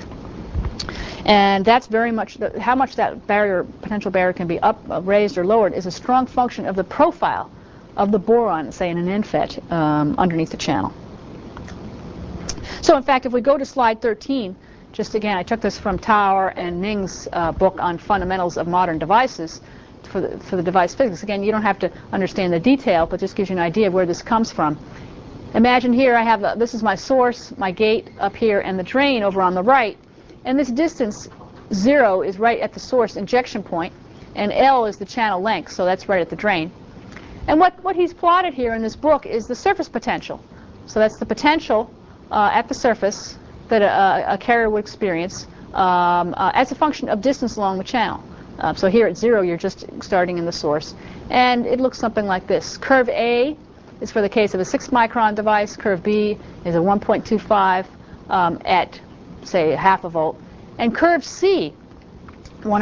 A: And that's very much how much that potential barrier can be raised or lowered is a strong function of the profile of the boron, say in an NFET, underneath the channel. So in fact, if we go to slide 13, just again, I took this from Tower and Ning's book on fundamentals of modern devices for the device physics. Again, you don't have to understand the detail, but just gives you an idea of where this comes from. Imagine here I have this is my source, my gate up here, and the drain over on the right. And this distance, 0, is right at the source injection point, and L is the channel length, so that's right at the drain. And what he's plotted here in this book is the surface potential. So that's the potential at the surface that a carrier would experience as a function of distance along the channel. So here at 0, you're just starting in the source. And it looks something like this. Curve A is for the case of a 6-micron device. Curve B is a 1.25 at say half a volt, and curve C, when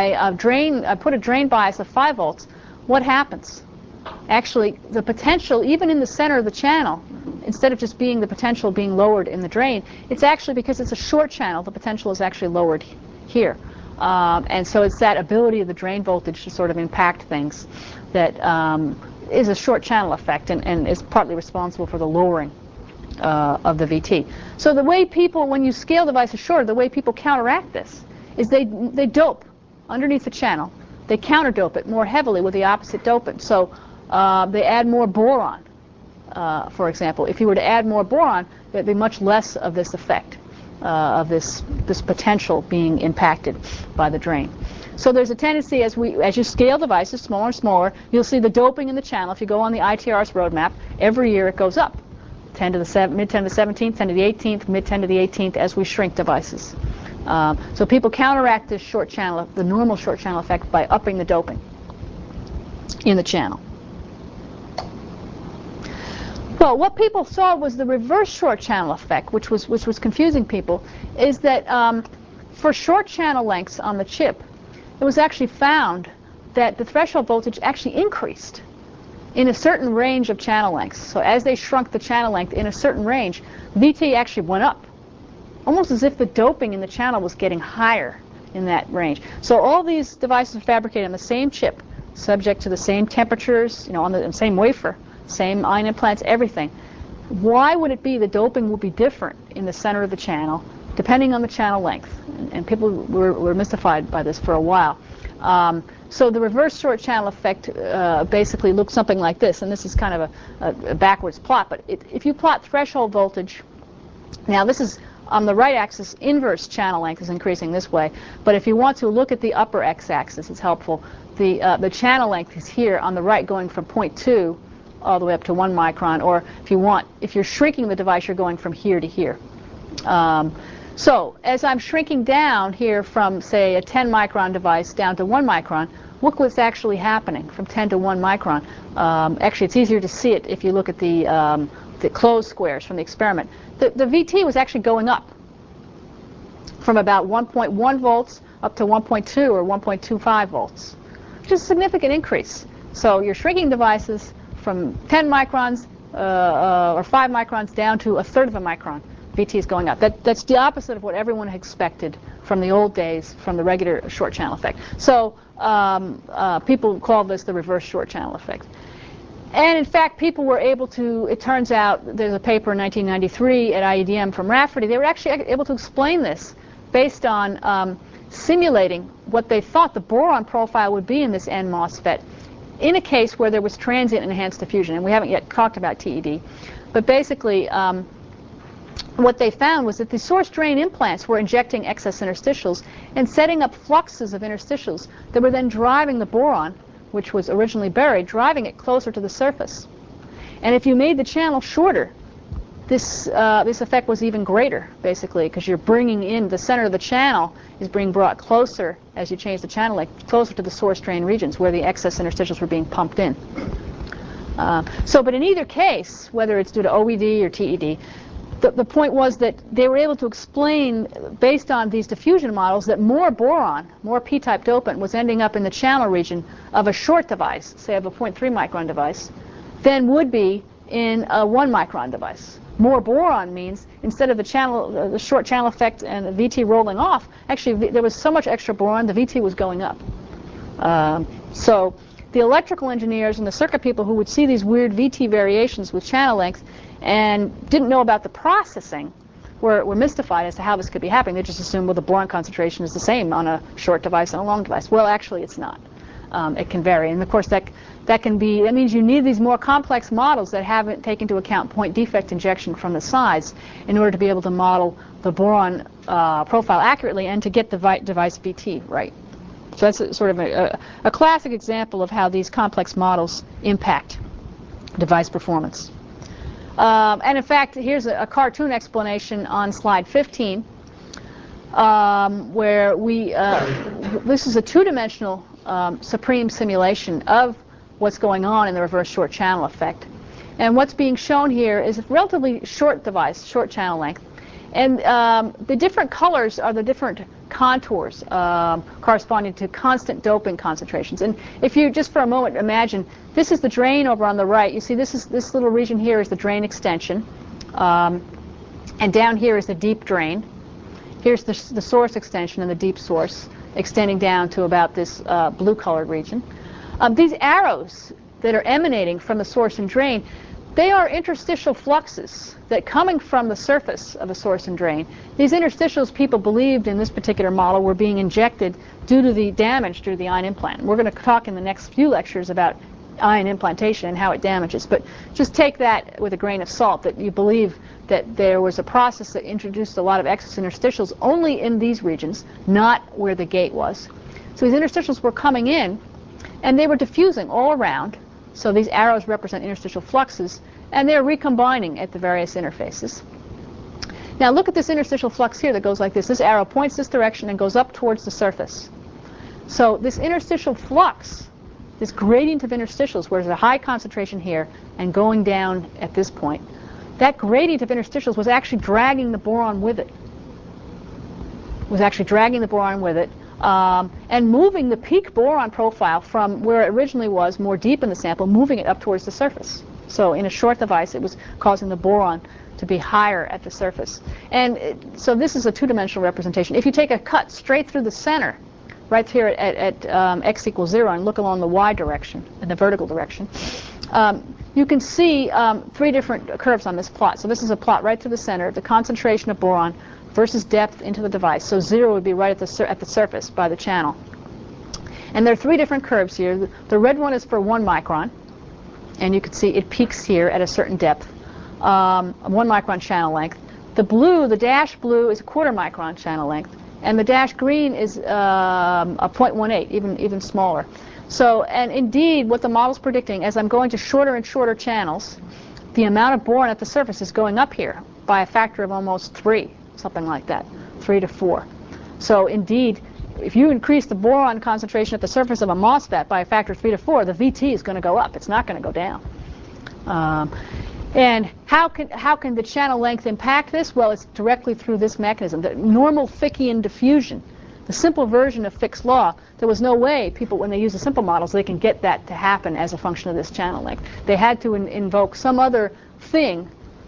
A: I put a drain bias of 5 volts, what happens? Actually, the potential, even in the center of the channel, instead of just being the potential being lowered in the drain, it's actually because it's a short channel, the potential is actually lowered here. And so it's that ability of the drain voltage to sort of impact things that is a short channel effect and is partly responsible for the lowering of the VT. So the way people, when you scale devices shorter, the way people counteract this is they dope underneath the channel. They counterdope it more heavily with the opposite dopant. So they add more boron, for example. If you were to add more boron, there'd be much less of this effect, of this potential being impacted by the drain. So there's a tendency as you scale devices smaller and smaller, you'll see the doping in the channel. If you go on the ITRS roadmap, every year it goes up. 10 to the mid 10 to the 17th, 10 to the 18th, mid 10 to the 18th as we shrink devices. So people counteract this short channel, the normal short channel effect, by upping the doping in the channel. Well, what people saw was the reverse short channel effect, which was confusing people, is that for short channel lengths on the chip, it was actually found that the threshold voltage actually increased in a certain range of channel lengths. So as they shrunk the channel length in a certain range, VT actually went up, almost as if the doping in the channel was getting higher in that range. So all these devices are fabricated on the same chip, subject to the same temperatures, on the same wafer, same ion implants, everything. Why would it be the doping will be different in the center of the channel, depending on the channel length? And people were mystified by this for a while. So the reverse short channel effect basically looks something like this, and this is kind of a backwards plot. But if you plot threshold voltage, now this is on the right axis, inverse channel length is increasing this way. But if you want to look at the upper x-axis, it's helpful. The channel length is here on the right, going from 0.2 all the way up to 1 micron. Or if you're shrinking the device, you're going from here to here. So as I'm shrinking down here from, say, a 10 micron device down to 1 micron, look what's actually happening from 10 to 1 micron. Actually, it's easier to see it if you look at the closed squares from the experiment. The VT was actually going up from about 1.1 volts up to 1.2 or 1.25 volts, which is a significant increase. So you're shrinking devices from 10 microns or 5 microns down to 1/3 of a micron. VT is going up. That's the opposite of what everyone expected from the old days, from the regular short channel effect. So people call this the reverse short channel effect. And in fact, people were able to, it turns out, there's a paper in 1993 at IEDM from Rafferty, they were actually able to explain this based on simulating what they thought the boron profile would be in this N MOSFET in a case where there was transient enhanced diffusion. And we haven't yet talked about TED. But basically, what they found was that the source drain implants were injecting excess interstitials and setting up fluxes of interstitials that were then driving the boron, which was originally buried, driving it closer to the surface. And if you made the channel shorter, this effect was even greater, basically, because you're bringing in the center of the channel is being brought closer as you change the channel length, closer to the source drain regions where the excess interstitials were being pumped in. But in either case, whether it's due to OED or TED, the point was that they were able to explain, based on these diffusion models, that more boron, more p-type dopant, was ending up in the channel region of a short device, say of a 0.3 micron device, than would be in a 1 micron device. More boron means, instead of the short channel effect and the VT rolling off, actually there was so much extra boron, the VT was going up. So the electrical engineers and the circuit people who would see these weird VT variations with channel length and didn't know about the processing were mystified as to how this could be happening. They just assumed, well, the boron concentration is the same on a short device and a long device. Well, actually, it's not. It can vary. And, of course, that means you need these more complex models that haven't taken into account point defect injection from the sides in order to be able to model the boron profile accurately and to get the device VT right. So that's sort of a classic example of how these complex models impact device performance. And in fact, here's a cartoon explanation on slide 15, where this is a two-dimensional supreme simulation of what's going on in the reverse short channel effect. And what's being shown here is a relatively short device, short channel length. And the different colors are the different contours corresponding to constant doping concentrations. And if you just for a moment imagine, this is the drain over on the right. You see this little region here is the drain extension. And down here is the deep drain. Here's the source extension and the deep source extending down to about this blue-colored region. These arrows that are emanating from the source and drain, they are interstitial fluxes that coming from the surface of a source and drain. These interstitials, people believed in this particular model, were being injected due to the damage due to the ion implant. We're going to talk in the next few lectures about ion implantation and how it damages. But just take that with a grain of salt, that you believe that there was a process that introduced a lot of excess interstitials only in these regions, not where the gate was. So these interstitials were coming in, and they were diffusing all around. So these arrows represent interstitial fluxes, and they're recombining at the various interfaces. Now look at this interstitial flux here that goes like this. This arrow points this direction and goes up towards the surface. So this interstitial flux, this gradient of interstitials, where there's a high concentration here and going down at this point, that gradient of interstitials was actually dragging the boron with it. And moving the peak boron profile from where it originally was, more deep in the sample, moving it up towards the surface. So in a short device, it was causing the boron to be higher at the surface. And so this is a two-dimensional representation. If you take a cut straight through the center, right here at x equals 0, and look along the y direction, in the vertical direction, you can see three different curves on this plot. So this is a plot right through the center, the concentration of boron versus depth into the device. So 0 would be right at the surface by the channel. And there are three different curves here. The red one is for 1 micron, and you can see it peaks here at a certain depth, 1 micron channel length. The blue, the dash blue, is a 1/4 micron channel length, and the dash green is a 0.18, even smaller. So, and indeed, what the model's predicting, as I'm going to shorter and shorter channels, the amount of boron at the surface is going up here by a factor of almost 3, something like that, 3 to 4. So, indeed, if you increase the boron concentration at the surface of a MOSFET by a factor of 3 to 4, the VT is going to go up. It's not going to go down. And how can the channel length impact this? Well, it's directly through this mechanism, the normal Fickian diffusion, the simple version of Fick's law. There was no way people, when they use the simple models, they can get that to happen as a function of this channel length. They had to invoke some other thing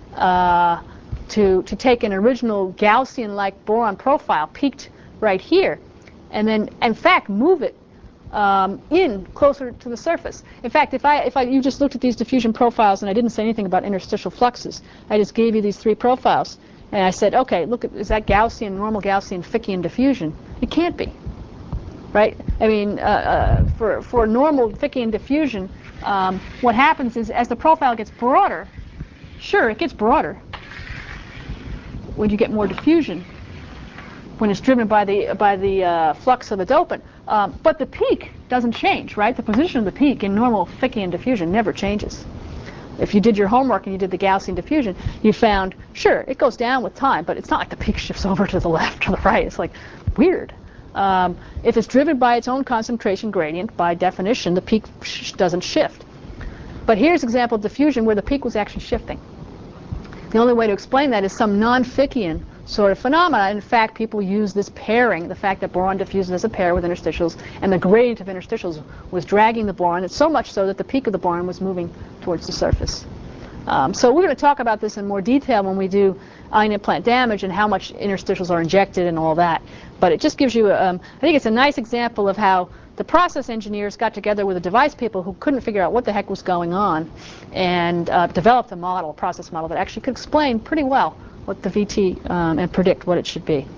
A: to take an original Gaussian-like boron profile peaked right here, and then, in fact, move it in closer to the surface. In fact, if you just looked at these diffusion profiles and I didn't say anything about interstitial fluxes, I just gave you these 3 profiles, and I said, okay, look, is that Gaussian, normal Gaussian Fickian diffusion? It can't be, right? I mean, for normal Fickian diffusion, what happens is as the profile gets broader, sure, it gets broader when you get more diffusion, when it's driven by the flux of the dopant. But the peak doesn't change, right? The position of the peak in normal Fickian diffusion never changes. If you did your homework and you did the Gaussian diffusion, you found, sure, it goes down with time, but it's not like the peak shifts over to the left or the right. It's like weird. If it's driven by its own concentration gradient, by definition, the peak doesn't shift. But here's an example of diffusion where the peak was actually shifting. The only way to explain that is some non-Fickian sort of phenomena. In fact, people use this pairing, the fact that boron diffuses as a pair with interstitials, and the gradient of interstitials was dragging the boron. It's so much so that the peak of the boron was moving towards the surface. So we're going to talk about this in more detail when we do ion implant damage and how much interstitials are injected and all that. But it just gives you, I think it's a nice example of how the process engineers got together with the device people who couldn't figure out what the heck was going on and developed a model, a process model that actually could explain pretty well what the VT and predict what it should be.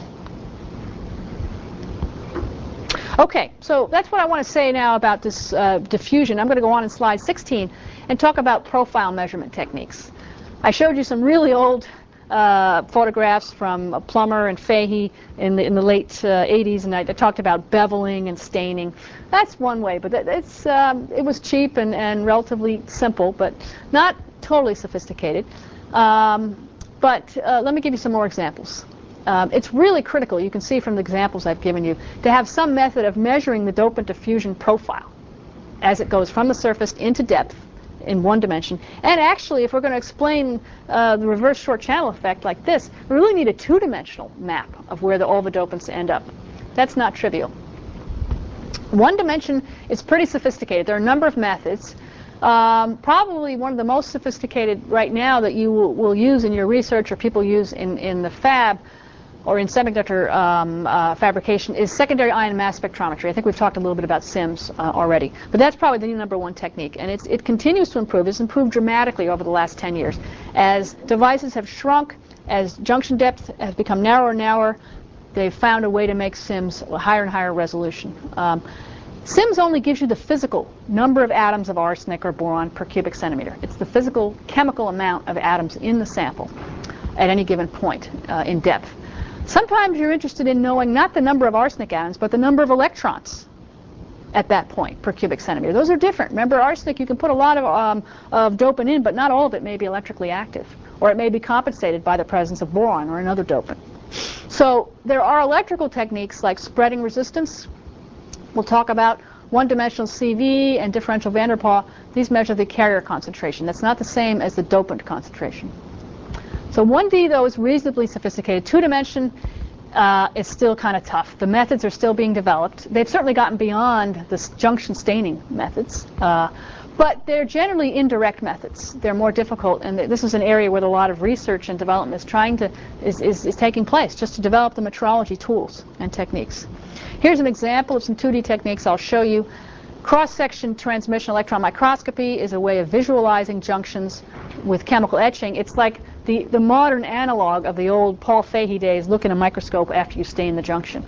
A: Okay, so that's what I want to say now about this diffusion. I'm going to go on in slide 16 and talk about profile measurement techniques. I showed you some really old photographs from Plummer and Fahey in the late 80s, and I talked about beveling and staining. That's one way, but it was cheap and relatively simple, but not totally sophisticated. But let me give you some more examples. It's really critical, you can see from the examples I've given you, to have some method of measuring the dopant diffusion profile as it goes from the surface into depth in one dimension. And actually, if we're going to explain the reverse short channel effect like this, we really need a 2-dimensional map of where all the dopants end up. That's not trivial. One dimension is pretty sophisticated. There are a number of methods. Probably one of the most sophisticated right now that you will use in your research or people use in the fab or in semiconductor fabrication is secondary ion mass spectrometry. I think we've talked a little bit about SIMS already. But that's probably the number one technique. And it continues to improve. It's improved dramatically over the last 10 years. As devices have shrunk, as junction depth has become narrower and narrower, they've found a way to make SIMS higher and higher resolution. SIMS only gives you the physical number of atoms of arsenic or boron per cubic centimeter. It's the physical chemical amount of atoms in the sample at any given point in depth. Sometimes you're interested in knowing not the number of arsenic atoms, but the number of electrons at that point per cubic centimeter. Those are different. Remember, arsenic, you can put a lot of dopant in, but not all of it may be electrically active, or it may be compensated by the presence of boron or another dopant. So there are electrical techniques like spreading resistance. We'll talk about one-dimensional CV and differential van der Pol. These measure the carrier concentration. That's not the same as the dopant concentration. So 1D, though, is reasonably sophisticated. 2-dimension is still kind of tough. The methods are still being developed. They've certainly gotten beyond the junction staining methods, but they're generally indirect methods. They're more difficult, and this is an area where a lot of research and development is taking place, just to develop the metrology tools and techniques. Here's an example of some 2D techniques I'll show you. Cross-section transmission electron microscopy is a way of visualizing junctions with chemical etching. It's like the modern analog of the old Paul Fahey days, look in a microscope after you stain the junction.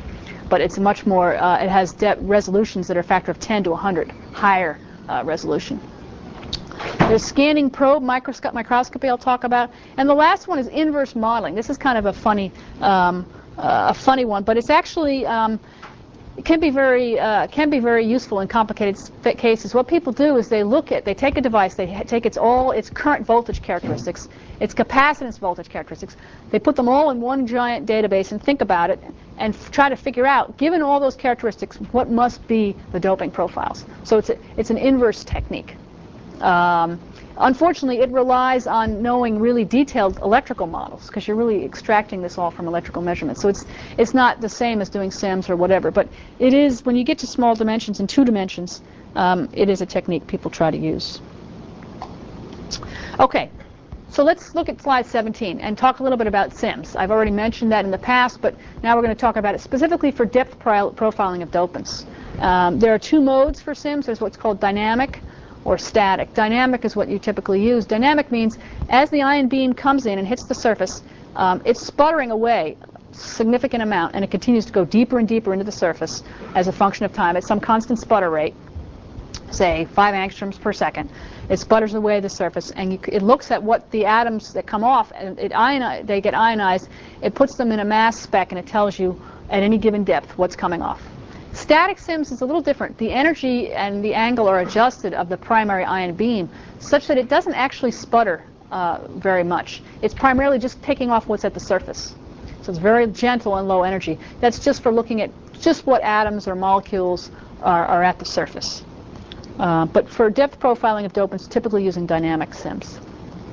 A: but it's much more, it has resolutions that are a factor of 10 to 100 higher resolution. There's scanning probe microscopy I'll talk about. And the last one is inverse modeling. This is kind of a funny one, but it's actually, it can be very useful in complicated cases. What people do is they take a device, they take its current voltage characteristics, its capacitance voltage characteristics, they put them all in one giant database and think about it and try to figure out, given all those characteristics, what must be the doping profiles. So it's an inverse technique. Unfortunately, it relies on knowing really detailed electrical models because you're really extracting this all from electrical measurements. So it's not the same as doing SIMS or whatever, but it is, when you get to small dimensions and 2 dimensions, it is a technique people try to use. Okay, so let's look at slide 17 and talk a little bit about SIMS. I've already mentioned that in the past, but now we're going to talk about it specifically for depth profiling of dopants. There are 2 modes for SIMS. There's what's called dynamic or static. Dynamic is what you typically use. Dynamic means as the ion beam comes in and hits the surface, it's sputtering away a significant amount, and it continues to go deeper and deeper into the surface as a function of time at some constant sputter rate, say 5 angstroms per second. It sputters away the surface, and it looks at what the atoms that come off, and they get ionized. It puts them in a mass spec, and it tells you at any given depth what's coming off. Static SIMS is a little different. The energy and the angle are adjusted of the primary ion beam such that it doesn't actually sputter very much. It's primarily just taking off what's at the surface. So it's very gentle and low energy. That's just for looking at just what atoms or molecules are at the surface. But for depth profiling of dopants, typically using dynamic SIMS.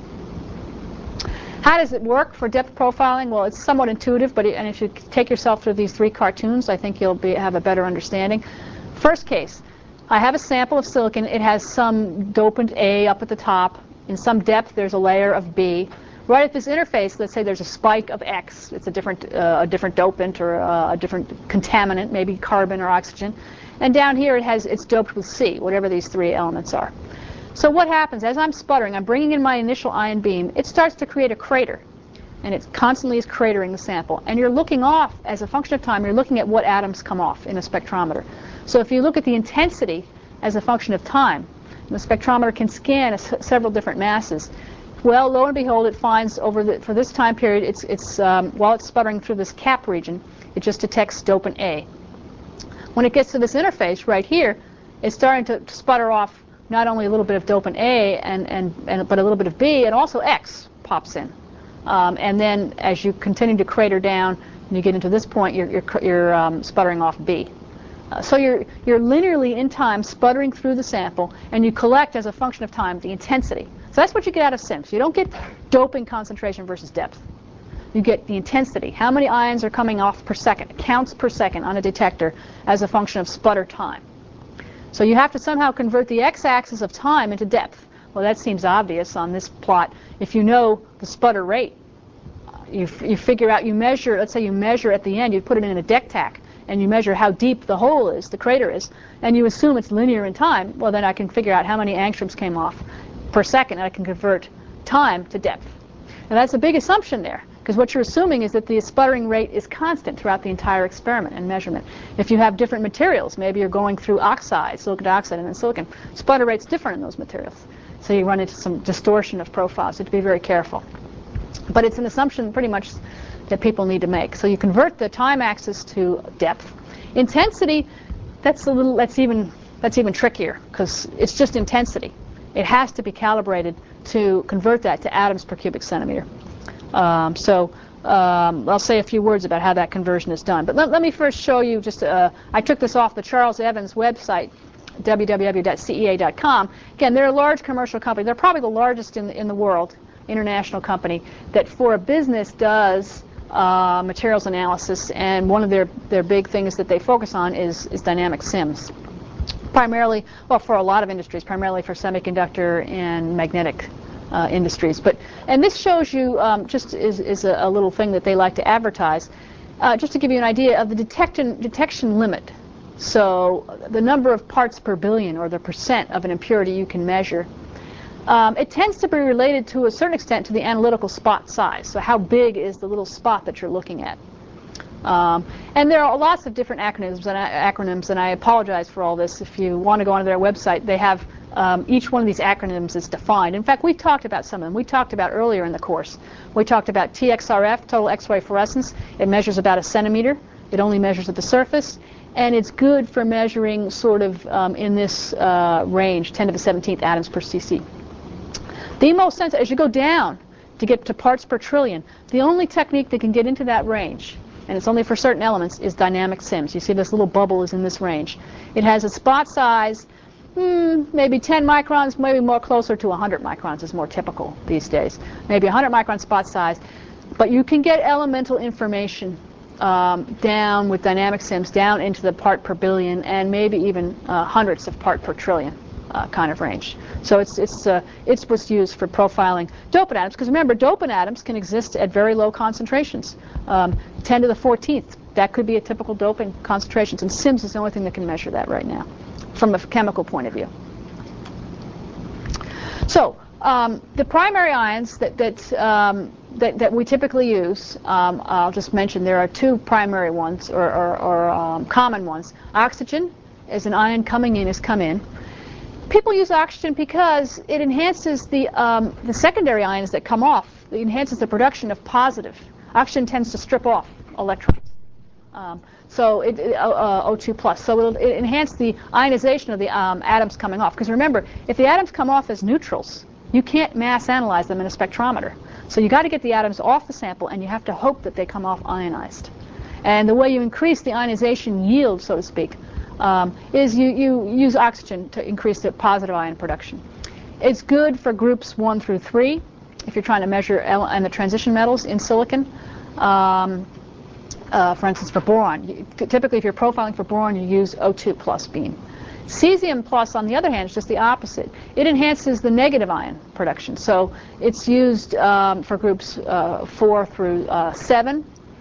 A: How does it work for depth profiling? Well, it's somewhat intuitive, and if you take yourself through these 3 cartoons, I think you'll have a better understanding. First case, I have a sample of silicon. It has some dopant A up at the top. In some depth, there's a layer of B. Right at this interface, let's say there's a spike of X. It's a different dopant or a different contaminant, maybe carbon or oxygen. And down here, it's doped with C, whatever these 3 elements are. So what happens, as I'm sputtering, I'm bringing in my initial ion beam, it starts to create a crater. And it constantly is cratering the sample. And you're looking off, as a function of time, you're looking at what atoms come off in a spectrometer. So if you look at the intensity as a function of time, the spectrometer can scan several different masses. Well, lo and behold, it finds for this time period, while it's sputtering through this cap region, it just detects dopant A. When it gets to this interface right here, it's starting to sputter off not only a little bit of dopant A, but a little bit of B, and also X pops in. And then as you continue to crater down and you get into this point, you're sputtering off B. So you're linearly in time sputtering through the sample, and you collect as a function of time the intensity. So that's what you get out of SIMS. You don't get doping concentration versus depth. You get the intensity. How many ions are coming off per second, counts per second on a detector as a function of sputter time. So you have to somehow convert the x-axis of time into depth. Well, that seems obvious on this plot. If you know the sputter rate, you figure out, let's say you measure at the end, you put it in a deck tack, and you measure how deep the hole is, the crater is, and you assume it's linear in time, well, then I can figure out how many angstroms came off per second, and I can convert time to depth. And that's a big assumption there, because what you're assuming is that the sputtering rate is constant throughout the entire experiment and measurement. If you have different materials, maybe you're going through oxide, silicon dioxide, and then silicon, sputter rate's different in those materials. So you run into some distortion of profiles. So you have to be very careful. But it's an assumption pretty much that people need to make. So you convert the time axis to depth. Intensity, that's even trickier, because it's just intensity. It has to be calibrated to convert that to atoms per cubic centimeter. I'll say a few words about how that conversion is done. But let me first show you I took this off the Charles Evans website, www.cea.com. Again, they're a large commercial company. They're probably the largest in the world, international company, that for a business does materials analysis, and one of their big things that they focus on is dynamic SIMS. Primarily, well, for a lot of industries, primarily for semiconductor and magnetic industries. And this shows you, just is a little thing that they like to advertise, just to give you an idea of the detection limit. So the number of parts per billion, or the percent of an impurity you can measure. It tends to be related to a certain extent to the analytical spot size. So how big is the little spot that you're looking at? And there are lots of different acronyms, and I apologize for all this. If you want to go onto their website, they have each one of these acronyms is defined. In fact, we've talked about some of them. We talked about earlier in the course. We talked about TXRF, total X-ray fluorescence. It measures about a centimeter. It only measures at the surface. And it's good for measuring sort of in this range, 10 to the 17th atoms per cc. The most sensitive, as you go down to get to parts per trillion, the only technique that can get into that range, and it's only for certain elements, is dynamic SIMS. You see this little bubble is in this range. It has a spot size, maybe 10 microns, maybe more closer to 100 microns is more typical these days. Maybe 100 micron spot size. But you can get elemental information down with dynamic SIMS down into the part per billion and maybe even hundredths of part per trillion kind of range. So it's what's used for profiling dopant atoms, because remember, dopant atoms can exist at very low concentrations, 10 to the 14th. That could be a typical doping concentrations, and SIMS is the only thing that can measure that right now from a chemical point of view. So the primary ions that we typically use, I'll just mention there are two primary ones or common ones. Oxygen is an ion coming in, has come in. People use oxygen because it enhances the secondary ions that come off. It enhances the production of positive. Oxygen tends to strip off electrons. So O2 plus. So it'll enhance the ionization of the atoms coming off. Because remember, if the atoms come off as neutrals, you can't mass analyze them in a spectrometer. So you got to get the atoms off the sample, and you have to hope that they come off ionized. And the way you increase the ionization yield, so to speak, is you use oxygen to increase the positive ion production. It's good for groups 1 through 3 if you're trying to measure and the transition metals in silicon. For instance, for boron. Typically, if you're profiling for boron, you use O2 plus beam. Cesium plus, on the other hand, is just the opposite. It enhances the negative ion production. So it's used for groups 4 through 7.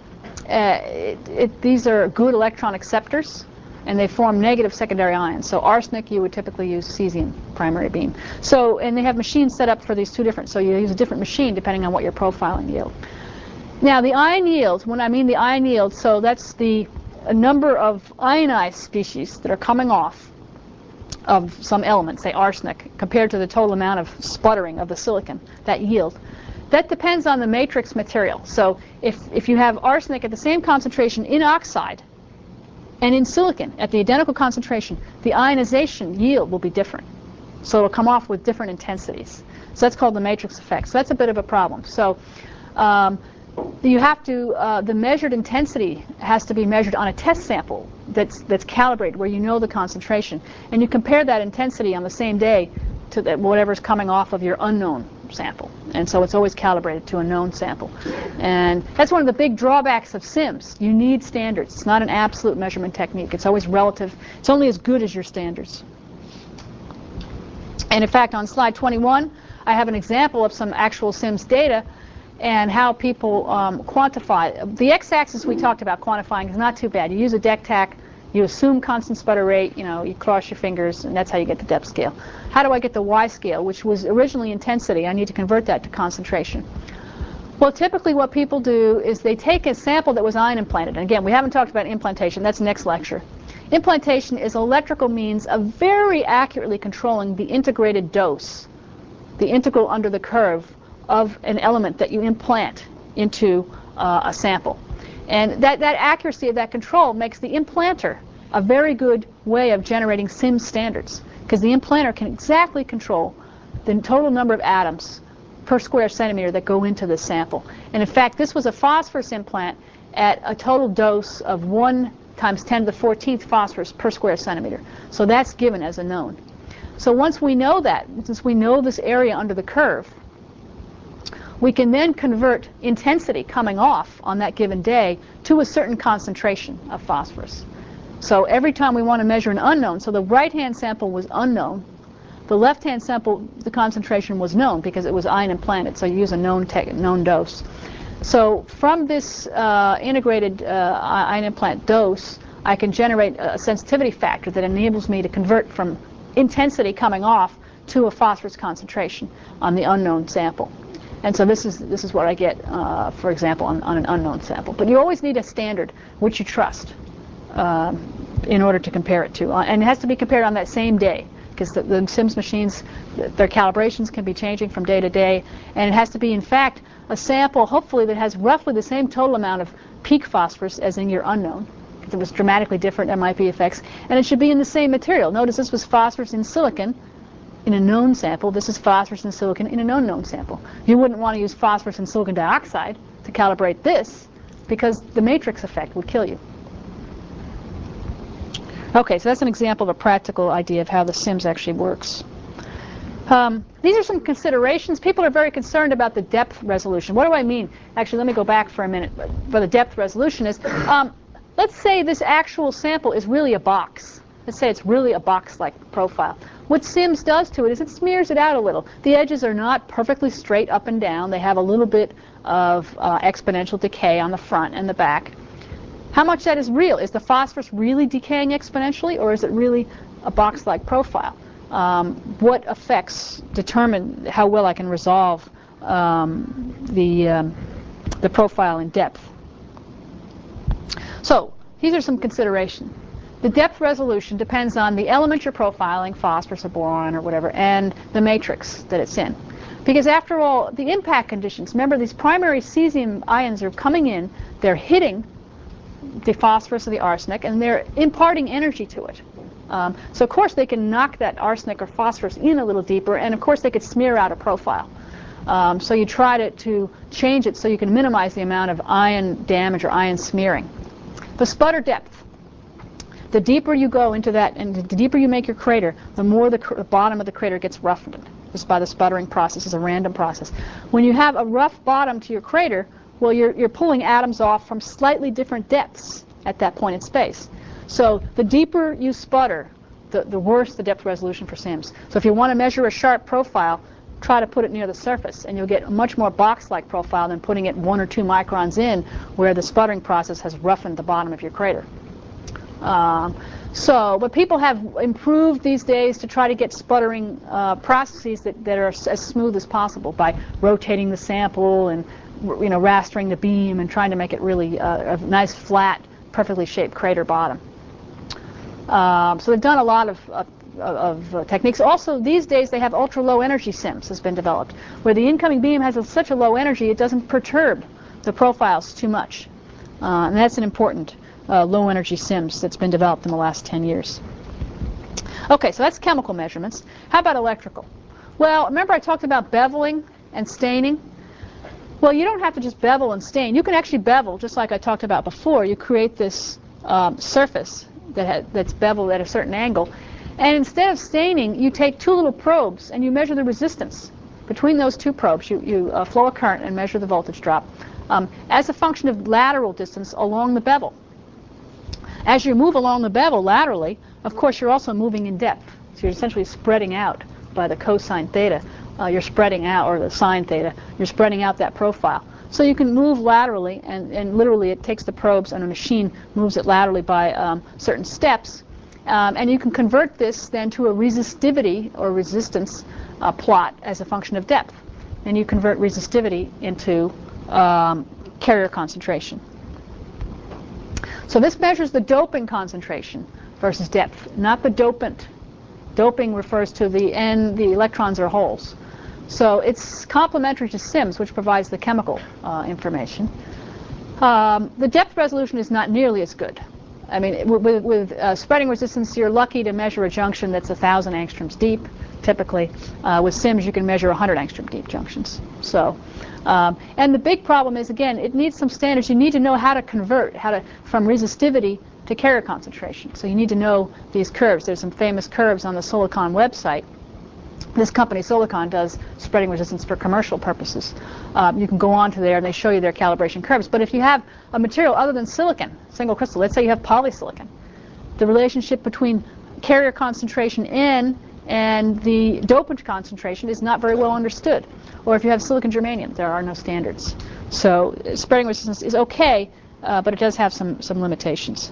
A: These are good electron acceptors, and they form negative secondary ions. So arsenic, you would typically use cesium primary beam. So, and they have machines set up for these two different, so you use a different machine depending on what your profiling yield. Now, the ion yield, when I mean the ion yield, so that's the number of ionized species that are coming off of some element, say arsenic, compared to the total amount of sputtering of the silicon, that yield. That depends on the matrix material. So if you have arsenic at the same concentration in oxide and in silicon at the identical concentration, the ionization yield will be different. So it'll come off with different intensities. So that's called the matrix effect. So that's a bit of a problem. So you have to, the measured intensity has to be measured on a test sample that's calibrated, where you know the concentration. And you compare that intensity on the same day to whatever's coming off of your unknown sample. And so it's always calibrated to a known sample. And that's one of the big drawbacks of SIMS. You need standards. It's not an absolute measurement technique. It's always relative. It's only as good as your standards. And in fact, on slide 21, I have an example of some actual SIMS data and how people quantify. The x-axis we talked about quantifying is not too bad. You use a DECTAC, you assume constant sputter rate, you cross your fingers, and that's how you get the depth scale. How do I get the Y scale, which was originally intensity? I need to convert that to concentration. Well, typically what people do is they take a sample that was ion implanted. And again, we haven't talked about implantation. That's next lecture. Implantation is an electrical means of very accurately controlling the integrated dose, the integral under the curve of an element that you implant into a sample. And that accuracy of that control makes the implanter a very good way of generating SIMS standards, because the implanter can exactly control the total number of atoms per square centimeter that go into the sample. And in fact, this was a phosphorus implant at a total dose of 1 times 10 to the 14th phosphorus per square centimeter. So that's given as a known. So once we know that, since we know this area under the curve, we can then convert intensity coming off on that given day to a certain concentration of phosphorus. So every time we want to measure an unknown, so the right-hand sample was unknown, the left-hand sample, the concentration was known because it was ion implanted, so you use a known dose. So from this integrated ion implant dose, I can generate a sensitivity factor that enables me to convert from intensity coming off to a phosphorus concentration on the unknown sample. And so this is what I get, for example, on an unknown sample. But you always need a standard which you trust in order to compare it to. And it has to be compared on that same day, because the SIMS machines, their calibrations can be changing from day to day. And it has to be, in fact, a sample, hopefully, that has roughly the same total amount of peak phosphorus as in your unknown. If it was dramatically different, there might be effects. And it should be in the same material. Notice this was phosphorus in silicon in a known sample. This is phosphorus in silicon in an unknown sample. You wouldn't want to use phosphorus in silicon dioxide to calibrate this, because the matrix effect would kill you. Okay, so that's an example of a practical idea of how the SIMS actually works. These are some considerations. People are very concerned about the depth resolution. What do I mean? Actually, let me go back for a minute. For the depth resolution is, let's say this actual sample is really a box. Let's say it's really a box-like profile. What SIMS does to it is it smears it out a little. The edges are not perfectly straight up and down. They have a little bit of exponential decay on the front and the back. How much that is real? Is the phosphorus really decaying exponentially, or is it really a box-like profile? What effects determine how well I can resolve the profile in depth? So these are some considerations. The depth resolution depends on the element you're profiling, phosphorus or boron or whatever, and the matrix that it's in. Because after all, the impact conditions, remember these primary cesium ions are coming in, they're hitting the phosphorus or the arsenic, and they're imparting energy to it. So of course they can knock that arsenic or phosphorus in a little deeper, and of course they could smear out a profile. So you try to change it so you can minimize the amount of ion damage or ion smearing. The sputter depth. The deeper you go into that, and the deeper you make your crater, the more the bottom of the crater gets roughened, just by the sputtering process. It's a random process. When you have a rough bottom to your crater, well, you're pulling atoms off from slightly different depths at that point in space. So the deeper you sputter, the worse the depth resolution for SIMS. So if you want to measure a sharp profile, try to put it near the surface, and you'll get a much more box-like profile than putting it 1 or 2 microns in, where the sputtering process has roughened the bottom of your crater. But people have improved these days to try to get sputtering processes that are as smooth as possible by rotating the sample and rastering the beam and trying to make it really a nice, flat, perfectly shaped crater bottom. So they've done a lot of techniques. Also, these days they have ultra-low energy SIMS has been developed, where the incoming beam has such a low energy it doesn't perturb the profiles too much. And that's an important low energy SIMS that's been developed in the last 10 years. Okay, so that's chemical measurements. How about electrical? Well, remember I talked about beveling and staining? Well, you don't have to just bevel and stain. You can actually bevel, just like I talked about before. You create this surface that's beveled at a certain angle. And instead of staining, you take 2 little probes and you measure the resistance. Between those 2 probes, you flow a current and measure the voltage drop as a function of lateral distance along the bevel. As you move along the bevel laterally, of course, you're also moving in depth. So you're essentially spreading out by the cosine theta. You're spreading out, or the sine theta, you're spreading out that profile. So you can move laterally, and literally it takes the probes and a machine moves it laterally by certain steps. And you can convert this then to a resistivity or resistance plot as a function of depth. And you convert resistivity into carrier concentration. So this measures the doping concentration versus depth, not the dopant. Doping refers to the electrons are holes. So it's complementary to SIMS, which provides the chemical information. The depth resolution is not nearly as good. I mean, with spreading resistance, you're lucky to measure a junction that's 1,000 angstroms deep. Typically, with SIMS, you can measure 100 angstrom deep junctions. So, and the big problem is, again, it needs some standards. You need to know how to convert, from resistivity to carrier concentration. So you need to know these curves. There's some famous curves on the Silicon website. This company, Silicon, does spreading resistance for commercial purposes. You can go on to there, and they show you their calibration curves. But if you have a material other than silicon, single crystal, let's say you have polysilicon, the relationship between carrier concentration N and the dopant concentration is not very well understood. Or if you have silicon germanium, there are no standards. So spreading resistance is okay, but it does have some limitations.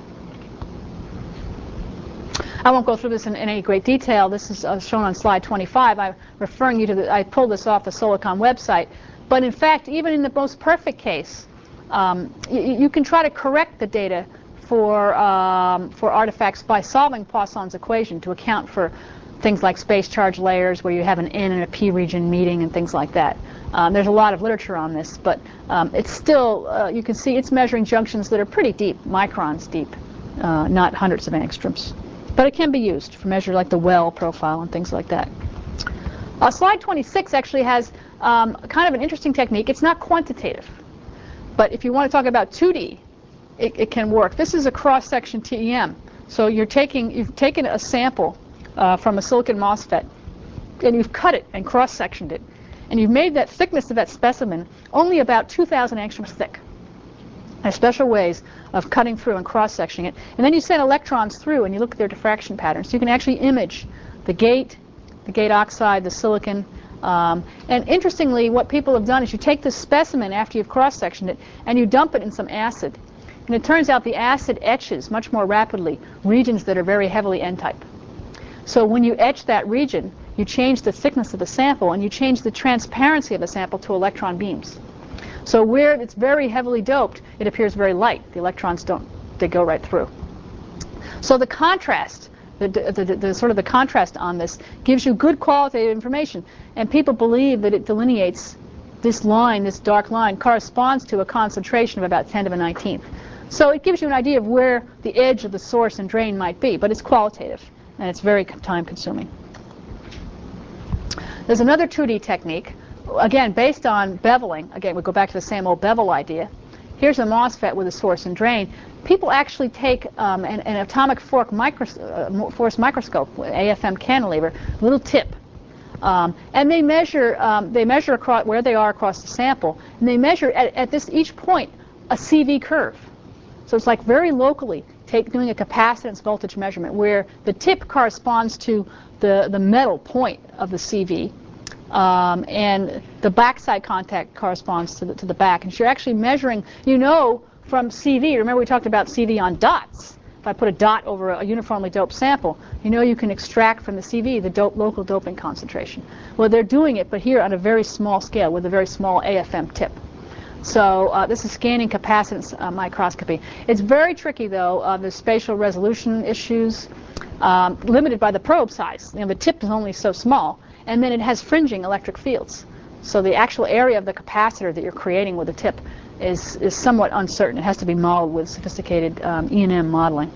A: I won't go through this in any great detail. This is shown on slide 25. I'm referring you to I pulled this off the Silicon website. But in fact, even in the most perfect case, you can try to correct the data for artifacts by solving Poisson's equation to account for things like space charge layers where you have an N and a P region meeting and things like that. There's a lot of literature on this, but it's still, you can see it's measuring junctions that are pretty deep, microns deep, not hundreds of angstroms. But it can be used for measure like the well profile and things like that. Slide 26 actually has kind of an interesting technique. It's not quantitative, but if you want to talk about 2D, it can work. This is a cross-section TEM. So you've taken a sample from a silicon MOSFET, and you've cut it and cross-sectioned it, and you've made that thickness of that specimen only about 2,000 angstroms thick. There's special ways of cutting through and cross-sectioning it. And then you send electrons through, and you look at their diffraction patterns. So you can actually image the gate oxide, the silicon. And interestingly, what people have done is you take this specimen after you've cross-sectioned it, and you dump it in some acid. And it turns out the acid etches much more rapidly regions that are very heavily N-type. So when you etch that region, you change the thickness of the sample, and you change the transparency of the sample to electron beams. So where it's very heavily doped, it appears very light. The electrons they go right through. So the contrast, the sort of the contrast on this gives you good qualitative information. And people believe that it delineates this line, this dark line, corresponds to a concentration of about 10 to the 19th. So it gives you an idea of where the edge of the source and drain might be, but it's qualitative, and it's very time-consuming. There's another 2D technique, again, based on beveling. Again, we go back to the same old bevel idea. Here's a MOSFET with a source and drain. People actually take an atomic force microscope, AFM cantilever, little tip, and they measure across where they are across the sample, and they measure at each point a CV curve. So it's like very locally doing a capacitance voltage measurement where the tip corresponds to the metal point of the CV, and the backside contact corresponds to the back. And so you're actually measuring, from CV, remember we talked about CV on dots. If I put a dot over a uniformly doped sample, you can extract from the CV the local doping concentration. Well, they're doing it, but here on a very small scale with a very small AFM tip. So this is scanning capacitance microscopy. It's very tricky, though. There's spatial resolution issues, limited by the probe size. The tip is only so small, and then it has fringing electric fields. So the actual area of the capacitor that you're creating with the tip is somewhat uncertain. It has to be modeled with sophisticated E&M modeling.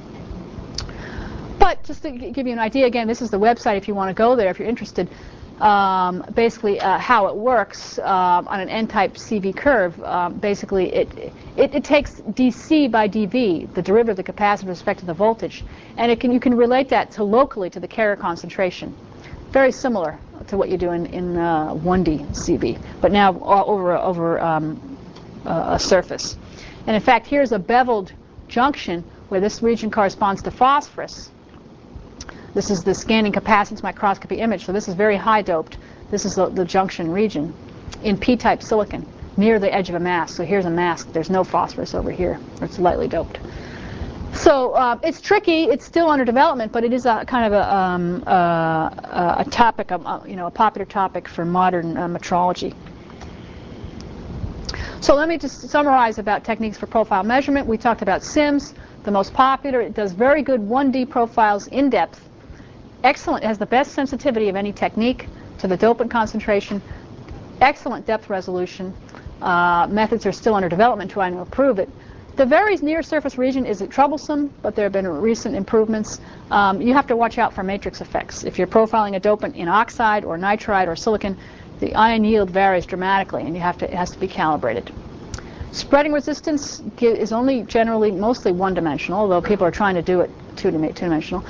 A: But just to give you an idea, again, this is the website if you want to go there if you're interested. Basically, how it works on an N-type CV curve. Basically, it takes dC by dV, the derivative of the capacitor with respect to the voltage, and you can relate that to locally to the carrier concentration. Very similar to what you do in 1D CV, but now over a surface. And in fact, here's a beveled junction where this region corresponds to phosphorus. This is the scanning capacitance microscopy image, so this is very high doped. This is the junction region in P-type silicon near the edge of a mask. So here's a mask. There's no phosphorus over here. It's lightly doped. So it's tricky. It's still under development, but it is a kind of a topic, a popular topic for modern metrology. So let me just summarize about techniques for profile measurement. We talked about SIMS, the most popular. It does very good 1D profiles in depth. Excellent, it has the best sensitivity of any technique to the dopant concentration. Excellent depth resolution. Methods are still under development trying to improve it. The very near surface region is troublesome, but there have been recent improvements. You have to watch out for matrix effects. If you're profiling a dopant in oxide or nitride or silicon, the ion yield varies dramatically, and it has to be calibrated. Spreading resistance is only generally mostly one-dimensional, although people are trying to do it two-dimensional.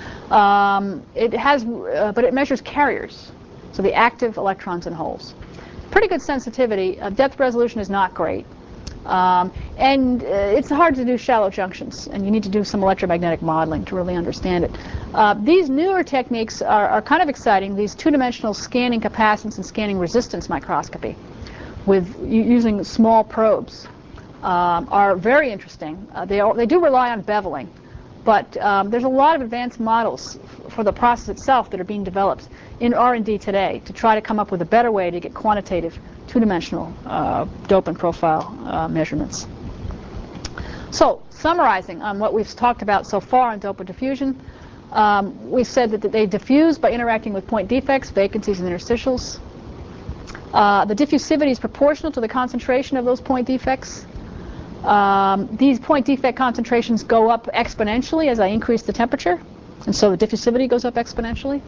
A: But it measures carriers, so the active electrons and holes. Pretty good sensitivity. Depth resolution is not great. And it's hard to do shallow junctions, and you need to do some electromagnetic modeling to really understand it. These newer techniques are kind of exciting, these two-dimensional scanning capacitance and scanning resistance microscopy with using small probes are very interesting. They do rely on beveling, But there's a lot of advanced models for the process itself that are being developed in R&D today to try to come up with a better way to get quantitative, two-dimensional dopant profile measurements. So, summarizing on what we've talked about so far on dopant diffusion, we said that they diffuse by interacting with point defects, vacancies, and interstitials. The diffusivity is proportional to the concentration of those point defects. These point defect concentrations go up exponentially as I increase the temperature, and so the diffusivity goes up exponentially.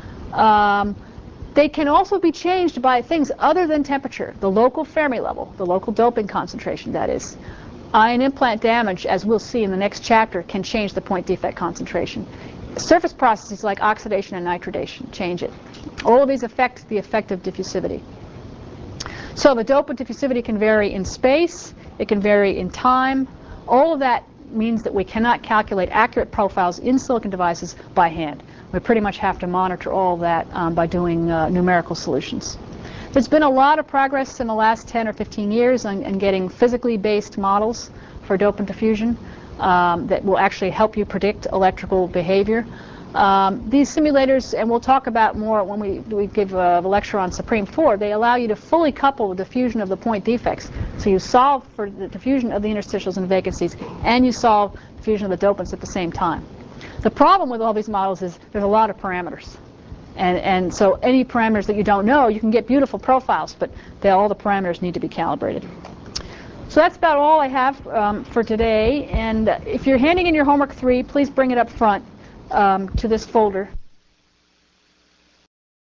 A: They can also be changed by things other than temperature, the local Fermi level, the local doping concentration, that is. Ion implant damage, as we'll see in the next chapter, can change the point defect concentration. Surface processes like oxidation and nitridation change it. All of these affect the effective diffusivity. So the dopant diffusivity can vary in space, it can vary in time. All of that means that we cannot calculate accurate profiles in silicon devices by hand. We pretty much have to monitor all of that by doing numerical solutions. There's been a lot of progress in the last 10 or 15 years on getting physically based models for dopant diffusion that will actually help you predict electrical behavior. These simulators, and we'll talk about more when we give a lecture on Supreme 4, they allow you to fully couple the diffusion of the point defects. So you solve for the diffusion of the interstitials and vacancies, and you solve diffusion of the dopants at the same time. The problem with all these models is there's a lot of parameters. And so any parameters that you don't know, you can get beautiful profiles, but all the parameters need to be calibrated. So that's about all I have for today. And if you're handing in your homework 3, please bring it up front to this folder.